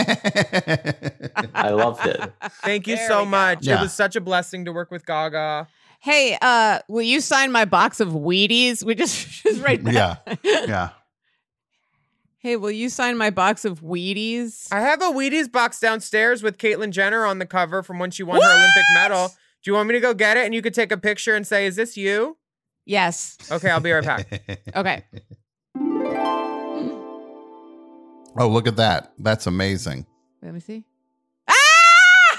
I loved it. Thank you There so we go. much. Yeah. It was such a blessing to work with Gaga. Hey, uh, will you sign my box of Wheaties? We just just right Yeah. Yeah. Hey, will you sign my box of Wheaties? I have a Wheaties box downstairs with Caitlyn Jenner on the cover from when she won her Olympic medal. Do you want me to go get it and you could take a picture and say, "Is this you?" Yes. Okay, I'll be right back. Okay. Oh, look at that. That's amazing. Let me see. Ah!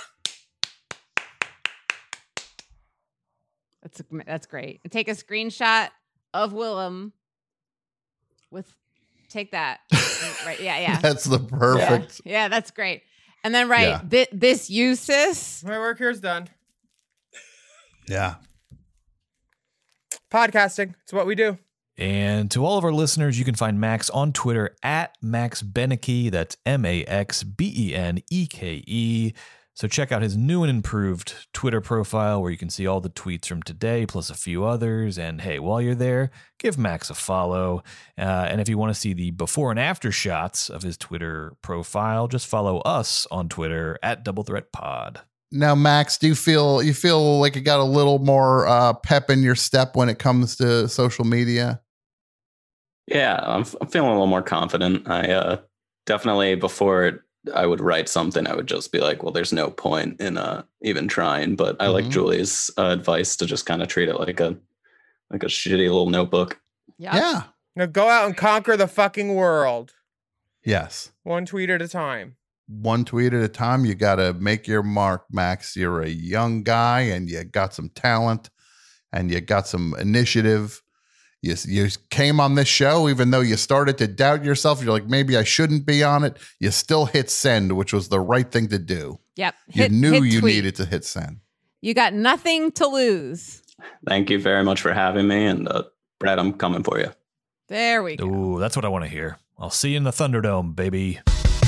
That's that's great. And take a screenshot of Willem with take that. Right. Yeah, yeah. That's the perfect. Yeah, that's great. And then right, Yeah. thi- this you sis. My work here's done. Yeah. Podcasting. It's what we do. And to all of our listeners, you can find Max on Twitter at Max Beneke. That's M A X B E N E K E. So check out his new and improved Twitter profile where you can see all the tweets from today plus a few others. And hey, while you're there, give Max a follow. Uh, and if you want to see the before and after shots of his Twitter profile, just follow us on Twitter at Double Threat Pod. Now, Max, do you feel you feel like you got a little more uh, pep in your step when it comes to social media? Yeah, I'm, I'm feeling a little more confident. I uh, definitely before I would write something, I would just be like, well, there's no point in uh, even trying. But I mm-hmm. like Julie's uh, advice to just kind of treat it like a like a shitty little notebook. Yep. Yeah. Now go out and conquer the fucking world. Yes. One tweet at a time. One tweet at a time. You got to make your mark, Max. You're a young guy and you got some talent and you got some initiative. You, you came on this show, even though you started to doubt yourself. You're like, maybe I shouldn't be on it. You still hit send, which was the right thing to do. Yep. You Hit, knew hit you tweet. needed to hit send. You got nothing to lose. Thank you very much for having me. And uh, Brad, I'm coming for you. There we go. Ooh, that's what I want to hear. I'll see you in the Thunderdome, baby.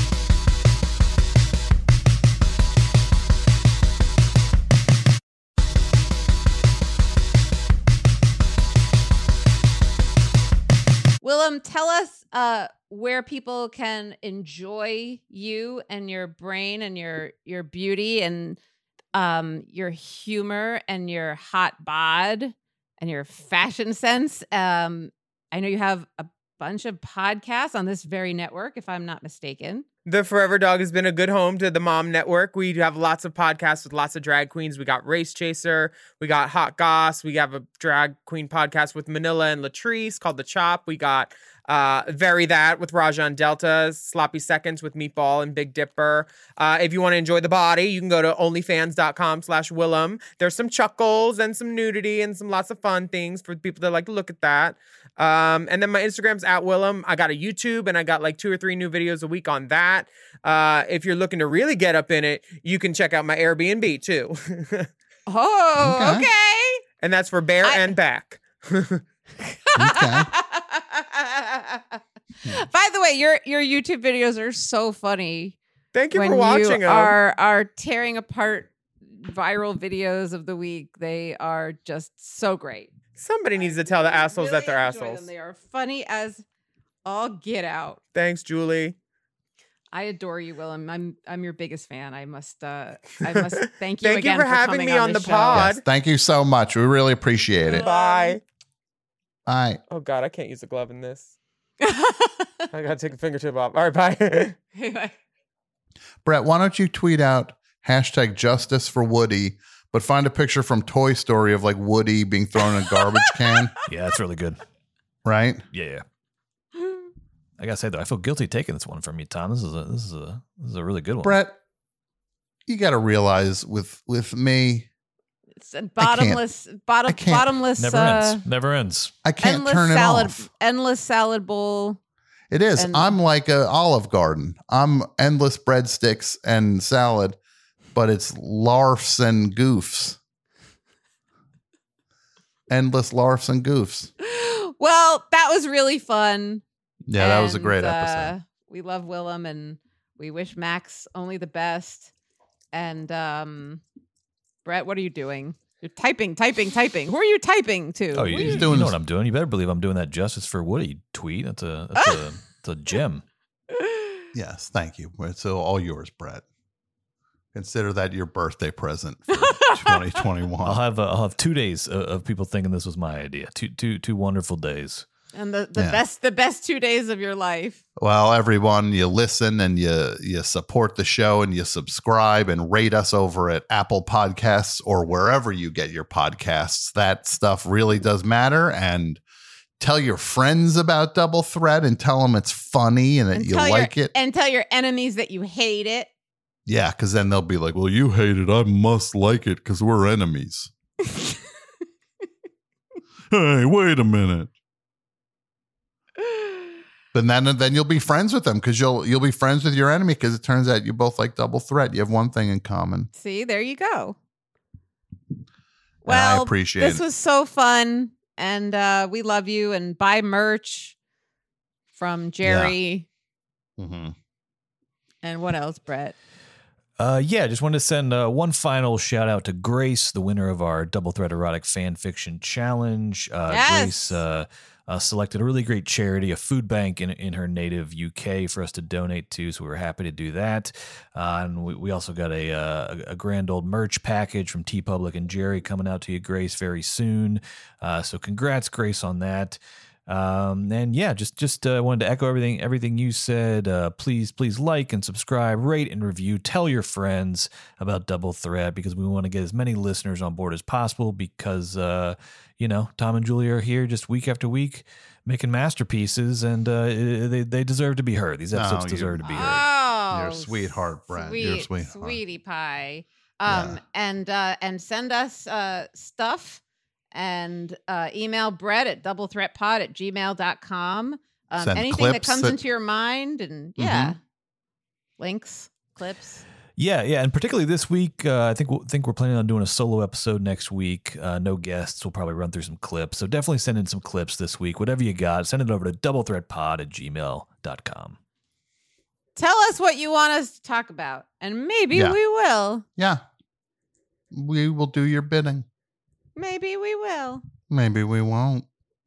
Willem, tell us uh, where people can enjoy you and your brain and your your beauty and um, your humor and your hot bod and your fashion sense. Um, I know you have a bunch of podcasts on this very network, if I'm not mistaken. The Forever Dog has been a good home to the Mom Network. We have lots of podcasts with lots of drag queens. We got Race Chaser. We got Hot Goss. We have a drag queen podcast with Manila and Latrice called The Chop. We got uh, Very That with Rajan Delta. Sloppy Seconds with Meatball and Big Dipper. Uh, if you want to enjoy the body, you can go to onlyfans.com slash Willem. There's some chuckles and some nudity and some lots of fun things for people that like to look at that. Um, and then my Instagram's at Willem. I got a YouTube and I got like two or three new videos a week on that. Uh, if you're looking to really get up in it, you can check out my Airbnb too. Oh, okay. okay. And that's for Bear I- and Back. Okay. By the way, your your YouTube videos are so funny. Thank you when for watching you them. Are are tearing apart viral videos of the week. They are just so great. Somebody needs to tell the assholes really that they're enjoy assholes. Them. They are funny as all get out. Thanks, Julie. I adore you, Willem. I'm I'm your biggest fan. I must uh I must thank you thank again you for, for having coming me on, on the show. pod. Yes, thank you so much. We really appreciate it. Bye. Bye. Oh God, I can't use a glove in this. I gotta take a fingertip off. All right, bye. Brett, why don't you tweet out hashtag justice for Woody, but find a picture from Toy Story of like Woody being thrown in a garbage can. Yeah, that's really good. Right? Yeah. I gotta say though, I feel guilty taking this one from you, Tom. This is a this is a this is a really good one. Brett, you got to realize with with me, it's a bottomless, bottom, bottomless, never uh, ends. Never ends. I can't endless turn it salad, off. endless salad bowl. It is. and- I'm like a Olive Garden. I'm endless breadsticks and salad, but it's larfs and goofs. Endless larfs and goofs. Well, that was really fun. Yeah, that was a And, great uh, episode. We love Willem and we wish Max only the best. And um, Brett, what are you doing? You're typing, typing, typing. Who are you typing to? Oh, you, he's you doing know this- what I'm doing. You better believe I'm doing that Justice for Woody tweet. That's a that's a that's a gem. Yes, thank you. It's all yours, Brett. Consider that your birthday present for twenty twenty-one. I'll have uh, I'll have two days of, of people thinking this was my idea. Two two two wonderful days. And the, the Yeah. best the best two days of your life. Well, everyone, you listen and you you support the show and you subscribe and rate us over at Apple Podcasts or wherever you get your podcasts. That stuff really does matter. And tell your friends about Double Threat and tell them it's funny and that And you tell like your, it. And tell your enemies that you hate it. Yeah, because then they'll be like, well, you hate it. I must like it because we're enemies. Hey, wait a minute. But then, then you'll be friends with them because you'll you'll be friends with your enemy because it turns out you both like Double Threat. You have one thing in common. See, there you go. And Well, I appreciate this it. was so fun, and uh, we love you. And buy merch from Jerry. Mm-hmm. And what else, Brett? Uh, yeah, just wanted to send uh, one final shout out to Grace, the winner of our Double Threat Erotic Fan Fiction Challenge. Uh, Yes. Grace uh, uh, selected a really great charity, a food bank in in her native U K for us to donate to, so we were happy to do that. Uh, and we, we also got a, uh, a a grand old merch package from TeePublic and Jerry coming out to you, Grace, very soon. Uh, so congrats, Grace, on that. Um, and yeah, just, just, uh, wanted to echo everything, everything you said. Uh, please, please like and subscribe, rate and review, tell your friends about Double Threat, because we want to get as many listeners on board as possible, because, uh, you know, Tom and Julie are here just week after week making masterpieces, and, uh, they, they deserve to be heard. These episodes you- deserve to be heard. Oh, You're a sweetheart, Brent. Sweet, You're a sweetheart. sweetie pie. Um, Yeah. and uh, and send us uh, stuff and uh, email Brett at doublethreatpod at gmail dot com. Um, Send anything that clips comes that- into your mind, and yeah, links, clips. Yeah, yeah, and particularly this week, uh, I think we'll, think we're planning on doing a solo episode next week. Uh, no guests. We'll probably run through some clips. So definitely send in some clips this week. Whatever you got, send it over to doublethreatpod at gmail dot com. Tell us what you want us to talk about, and maybe Yeah. we will. Yeah. We will do your bidding. Maybe we will. Maybe we won't.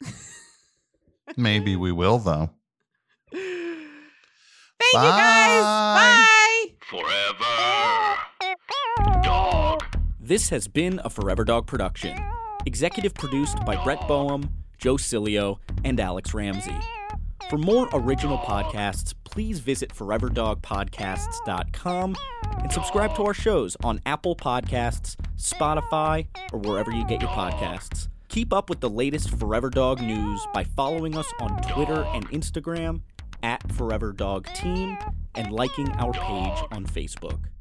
Maybe we will, though. Thank you guys. Bye. Forever Dog. This has been a Forever Dog production. Executive produced by Brett Boehm, Joe Cilio, and Alex Ramsey. For more original podcasts, please visit forever dog podcasts dot com and subscribe to our shows on Apple Podcasts, Spotify, or wherever you get your podcasts. Keep up with the latest Forever Dog news by following us on Twitter and Instagram at Forever Dog Team and liking our page on Facebook.